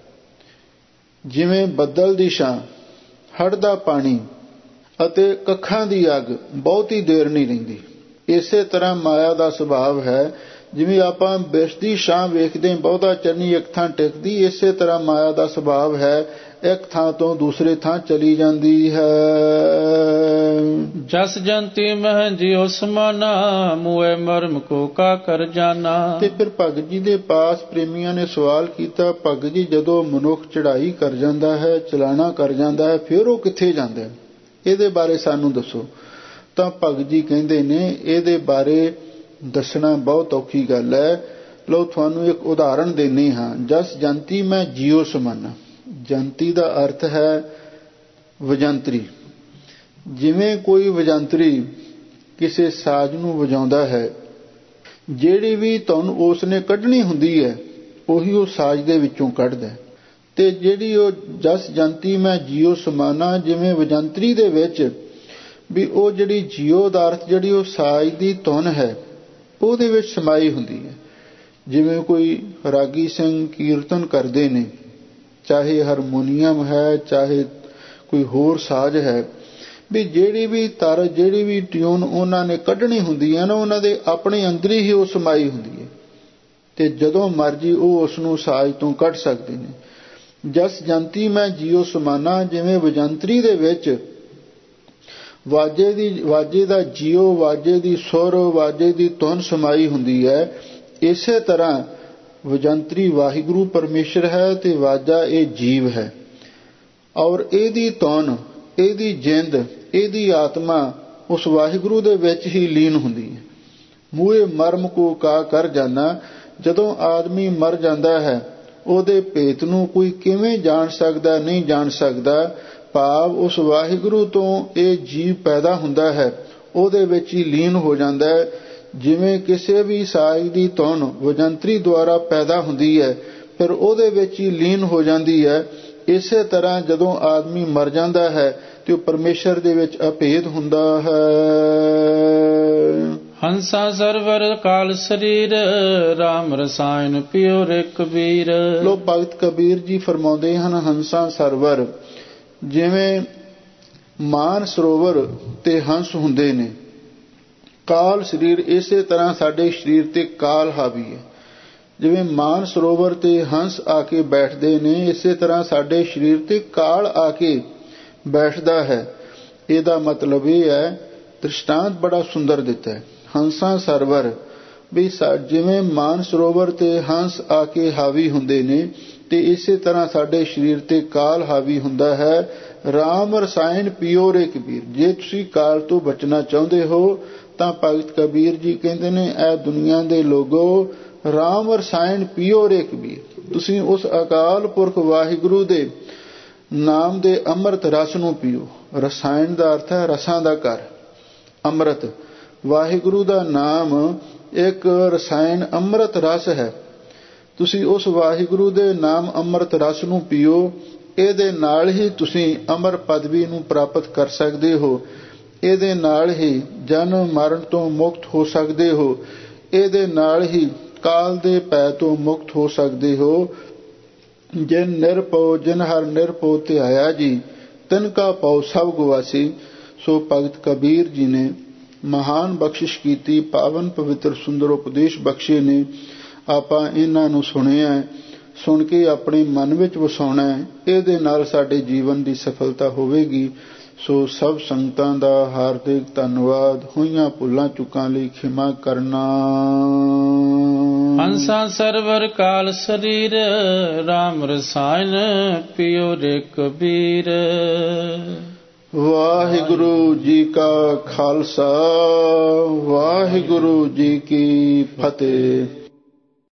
ਜਿਵੇਂ ਬੱਦਲ ਦੀ ਛਾਂ, ਹੜ ਦਾ ਪਾਣੀ ਅਤੇ ਕੱਖਾਂ ਦੀ ਅੱਗ ਬਹੁਤੀ ਦੇਰ ਨਹੀਂ ਰਹਿੰਦੀ, ਇਸੇ ਤਰ੍ਹਾਂ ਮਾਇਆ ਦਾ ਸੁਭਾਵ ਹੈ। ਜਿਵੇਂ ਆਪਾਂ ਬਿਰਛ ਦੀ ਛਾਂ ਵੇਖਦੇ ਬਹੁਤਾ ਚਿਰ ਨਹੀਂ ਇੱਕ ਥਾਂ ਟਿਕਦੀ, ਇਸੇ ਤਰ੍ਹਾਂ ਮਾਇਆ ਦਾ ਸੁਭਾਵ ਹੈ, ਇੱਕ ਥਾਂ ਤੋਂ ਦੂਸਰੇ ਥਾਂ ਚਲੀ ਜਾਂਦੀ ਹੈ। ਜਸ ਜੰਤੀ ਮਹਿ ਜਿਉ ਸਮਾਨਾ, ਮੂਏ ਮਰਮ ਕੋ ਕਾ ਕਰ ਜਾਣਾ। ਤੇ ਫਿਰ ਭਗਤ ਜੀ ਦੇ ਪਾਸ ਪ੍ਰੇਮੀਆਂ ਨੇ ਸਵਾਲ ਕੀਤਾ, ਭਗਤ ਜੀ ਜਦੋਂ ਮਨੁੱਖ ਚੜ੍ਹਾਈ ਕਰ ਜਾਂਦਾ ਹੈ, ਚਲਾਣਾ ਕਰ ਜਾਂਦਾ ਹੈ, ਫਿਰ ਉਹ ਕਿੱਥੇ ਜਾਂਦਾ ਹੈ, ਇਹਦੇ ਬਾਰੇ ਸਾਨੂੰ ਦੱਸੋ। ਤਾਂ ਭਗਤ ਜੀ ਕਹਿੰਦੇ ਨੇ ਇਹਦੇ ਬਾਰੇ ਦੱਸਣਾ ਬਹੁਤ ਔਖੀ ਗੱਲ ਹੈ। ਲਓ ਤੁਹਾਨੂੰ ਇੱਕ ਉਦਾਹਰਣ ਦੇਣੀ ਹਾਂ। ਜਸ ਜੰਤੀ ਮੈਂ ਜੀਉ ਸਮਾਨਾ, ਜੰਤੀ ਦਾ ਅਰਥ ਹੈ ਵਜੰਤਰੀ। ਜਿਵੇਂ ਕੋਈ ਵਜੰਤਰੀ ਕਿਸੇ ਸਾਜ਼ ਨੂੰ ਵਜਾਉਂਦਾ ਹੈ, ਜਿਹੜੀ ਵੀ ਧੁਨ ਉਸ ਨੇ ਕੱਢਣੀ ਹੁੰਦੀ ਹੈ ਉਹੀ ਉਹ ਸਾਜ਼ ਦੇ ਵਿੱਚੋਂ ਕੱਢਦਾ। ਤੇ ਜਿਹੜੀ ਉਹ ਜਸ ਜੰਤੀ ਮੈਂ ਜੀਉ ਸਮਾਨਾ, ਜਿਵੇਂ ਵਜੰਤਰੀ ਦੇ ਵਿੱਚ ਵੀ ਉਹ ਜਿਹੜੀ ਜੀਉ ਦਾ ਅਰਥ ਜਿਹੜੀ ਉਹ ਸਾਜ਼ ਦੀ ਧੁਨ ਹੈ ਉਹਦੇ ਵਿੱਚ ਸਮਾਈ ਹੁੰਦੀ ਹੈ। ਜਿਵੇਂ ਕੋਈ ਰਾਗੀ ਸਿੰਘ ਕੀਰਤਨ ਕਰਦੇ ਨੇ, ਚਾਹੇ ਹਾਰਮੋਨੀਅਮ ਹੈ ਚਾਹੇ ਕੋਈ ਹੋਰ ਸਾਜ਼ ਹੈ, ਵੀ ਜਿਹੜੀ ਵੀ ਤਰ ਜਿਹੜੀ ਵੀ ਟਿਊਨ ਉਹਨਾਂ ਨੇ ਕੱਢਣੀ ਹੁੰਦੀ ਹੈ ਨਾ, ਉਹਨਾਂ ਦੇ ਆਪਣੇ ਅੰਦਰ ਹੀ ਉਹ ਸਮਾਈ ਹੁੰਦੀ ਹੈ ਤੇ ਜਦੋਂ ਮਰਜੀ ਉਹ ਉਸ ਨੂੰ ਸਾਜ਼ ਤੋਂ ਕੱਢ ਸਕਦੇ ਨੇ। ਜਸ ਜੰਤੀ ਮੈਂ ਜੀਉ ਸਮਾਨਾ, ਜਿਵੇਂ ਵਜੰਤਰੀ ਦੇ ਵਿੱਚ ਵਾਜੇ ਦੀ ਵਾਜੇ ਦਾ ਜੀਉ, ਵਾਜੇ ਦੀ ਸੁਰ, ਵਾਜੇ ਦੀ ਧੁਨ ਸਮਾਈ ਹੁੰਦੀ ਹੈ, ਇਸੇ ਤਰ੍ਹਾਂ ਵਜੰਤਰੀ ਵਾਹਿਗੁਰੂ ਪਰਮੇਸ਼ਰ ਹੈ ਤੇ ਵਾਜਾ ਇਹ ਜੀਵ ਹੈ, ਔਰ ਇਹਦੀ ਧੁਨ, ਇਹਦੀ ਜਿੰਦ, ਇਹਦੀ ਆਤਮਾ ਉਸ ਵਾਹਿਗੁਰੂ ਦੇ ਵਿੱਚ ਹੀ ਲੀਨ ਹੁੰਦੀ ਹੈ। ਮੂਹੇ ਮਰਮ ਕੋ ਕਾ ਕਰ ਜਾਣਾ, ਜਦੋਂ ਆਦਮੀ ਮਰ ਜਾਂਦਾ ਹੈ ਉਹਦੇ ਭੇਤ ਨੂੰ ਕੋਈ ਕਿਵੇਂ ਜਾਣ ਸਕਦਾ, ਨਹੀਂ ਜਾਣ ਸਕਦਾ। ਭਾਵ ਉਸ ਵਾਹਿਗੁਰੂ ਤੋਂ ਇਹ ਜੀਵ ਪੈਦਾ ਹੁੰਦਾ ਹੈ, ਉਹਦੇ ਵਿੱਚ ਹੀ ਲੀਨ ਹੋ ਜਾਂਦਾ ਹੈ। ਜਿਵੇਂ ਕਿਸੇ ਵੀ ਸਾਜ਼ ਦੀ ਧੁਨ ਵਜੰਤਰੀ ਦੁਆਰਾ ਪੈਦਾ ਹੁੰਦੀ ਹੈ, ਫਿਰ ਉਹਦੇ ਵਿੱਚ ਹੀ ਲੀਨ ਹੋ ਜਾਂਦੀ ਹੈ। ਇਸੇ ਤਰ੍ਹਾਂ ਜਦੋਂ ਆਦਮੀ ਮਰ ਜਾਂਦਾ ਹੈ ਤੇ ਉਹ ਪਰਮੇਸ਼ਰ ਦੇ ਵਿੱਚ ਅਭੇਦ ਹੁੰਦਾ ਹੈ। ਹੰਸਾ ਸਰਵਰ ਕਾਲ ਸਰੀਰ, ਰਾਮ ਰਸਾਇਣ ਪਿਓ ਰੇ ਕਬੀਰ। ਲੋ ਭਗਤ ਕਬੀਰ ਜੀ ਫਰਮਾਉਂਦੇ ਹਨ, ਹੰਸਾ ਸਰਵਰ, ਜਿਵੇਂ ਮਾਨ ਸਰੋਵਰ ਤੇ ਹੰਸ ਹੁੰਦੇ ਨੇ, ਕਾਲ ਸਰੀਰ, ਇਸੇ ਤਰ੍ਹਾਂ ਸਾਡੇ ਸਰੀਰ ਤੇ ਕਾਲ ਹਾਵੀ ਹੈ। ਜਿਵੇਂ ਮਾਨ ਸਰੋਵਰ ਤੇ ਹੰਸ ਆ ਕੇ ਬੈਠਦੇ ਨੇ, ਇਸੇ ਤਰ੍ਹਾਂ ਸਾਡੇ ਸਰੀਰ ਤੇ ਕਾਲ ਆ ਕੇ ਬੈਠਦਾ ਹੈ। ਇਹਦਾ ਮਤਲਬ ਇਹ ਹੈ, ਦ੍ਰਿਸ਼ਟਾਂਤ ਬੜਾ ਸੁੰਦਰ ਦਿੱਤਾ ਹੈ। ਹੰਸਾਂ ਸਰਵਰ ਵੀ ਜਿਵੇਂ ਮਾਨ ਸਰੋਵਰ ਤੇ ਹੰਸ ਆ ਕੇ ਹਾਵੀ ਹੁੰਦੇ ਨੇ, ਤੇ ਇਸੇ ਤਰ੍ਹਾਂ ਸਾਡੇ ਸਰੀਰ ਤੇ ਕਾਲ ਹਾਵੀ ਹੁੰਦਾ ਹੈ। ਰਾਮ ਰਸਾਇਣ ਪੀਓ ਰੇ ਕਬੀਰ, ਜੇ ਤੁਸੀਂ ਕਾਲ ਤੋਂ ਬਚਣਾ ਚਾਹੁੰਦੇ ਹੋ ਤਾਂ ਭਗਤ ਕਬੀਰ ਜੀ ਕਹਿੰਦੇ ਨੇ, ਇਹ ਦੁਨੀਆ ਦੇ ਲੋਗੋ ਰਾਮ ਰਸਾਇਣ ਪੀਓ ਰੇ ਕਬੀਰ, ਤੁਸੀਂ ਉਸ ਅਕਾਲ ਪੁਰਖ ਵਾਹਿਗੁਰੂ ਦੇ ਨਾਮ ਦੇ ਅੰਮ੍ਰਿਤ ਰਸ ਨੂੰ ਪੀਓ। ਰਸਾਇਣ ਦਾ ਅਰਥ ਹੈ ਰਸਾਂ ਦਾ ਘਰ, ਅੰਮ੍ਰਿਤ। ਵਾਹਿਗੁਰੂ ਦਾ ਨਾਮ ਇੱਕ ਰਸਾਇਣ ਅੰਮ੍ਰਿਤ ਰਸ ਹੈ। ਤੁਸੀਂ ਉਸ ਵਾਹਿਗੁਰੂ ਦੇ ਨਾਮ ਅੰਮ੍ਰਿਤ ਰਸ ਨੂੰ ਪੀਓ, ਇਹਦੇ ਨਾਲ ਹੀ ਤੁਸੀਂ ਅਮਰ ਪਦਵੀ ਨੂੰ ਪ੍ਰਾਪਤ ਕਰ ਸਕਦੇ ਹੋ, ਇਹਦੇ ਨਾਲ ਹੀ ਜਨਮ ਮਰਨ ਤੋਂ ਮੁਕਤ ਹੋ ਸਕਦੇ ਹੋ, ਇਹਦੇ ਨਾਲ ਹੀ ਕਾਲ ਦੇ ਭੈ ਤੋਂ ਮੁਕਤ ਹੋ ਸਕਦੇ ਹੋ। ਜਿਨ ਨਿਰਭਉ ਜਿਨ ਹਰ ਨਿਰਭਉ ਧਿਆਇਆ ਜੀ, ਤਿਨ ਕਾ ਪਉ ਸਭ ਗੁਆਸੀ। ਸੋ ਭਗਤ ਕਬੀਰ ਜੀ ਨੇ ਮਹਾਨ ਬਖਸ਼ਿਸ਼ ਕੀਤੀ, ਪਾਵਨ ਪਵਿੱਤਰ ਸੁੰਦਰ ਉਪਦੇਸ਼ ਬਖਸ਼ੇ ਨੇ। ਆਪਾਂ ਇਹਨਾਂ ਨੂੰ ਸੁਣਿਆ, ਸੁਣ ਕੇ ਆਪਣੇ ਮਨ ਵਿੱਚ ਵਸਾਉਣਾ ਹੈ, ਇਹਦੇ ਨਾਲ ਸਾਡੇ ਜੀਵਨ ਦੀ ਸਫਲਤਾ ਹੋਵੇਗੀ। ਸੋ ਸਭ ਸੰਗਤਾਂ ਦਾ ਹਾਰਦਿਕ ਧੰਨਵਾਦ। ਹੋਈਆਂ ਭੁੱਲਾਂ ਚੁੱਕਾਂ ਲਈ ਖਿਮਾ ਕਰਨਾ। ਹੰਸਾ ਸਰਵਰ ਕਾਲ ਸਰੀਰ, ਰਾਮ ਰਸਾਇਣ ਪਿਓ ਰੇ ਕਬੀਰ। ਵਾਹਿਗੁਰੂ ਜੀ ਕਾ ਖਾਲਸਾ, ਵਾਹਿਗੁਰੂ ਜੀ ਕੀ ਫਤਿਹ।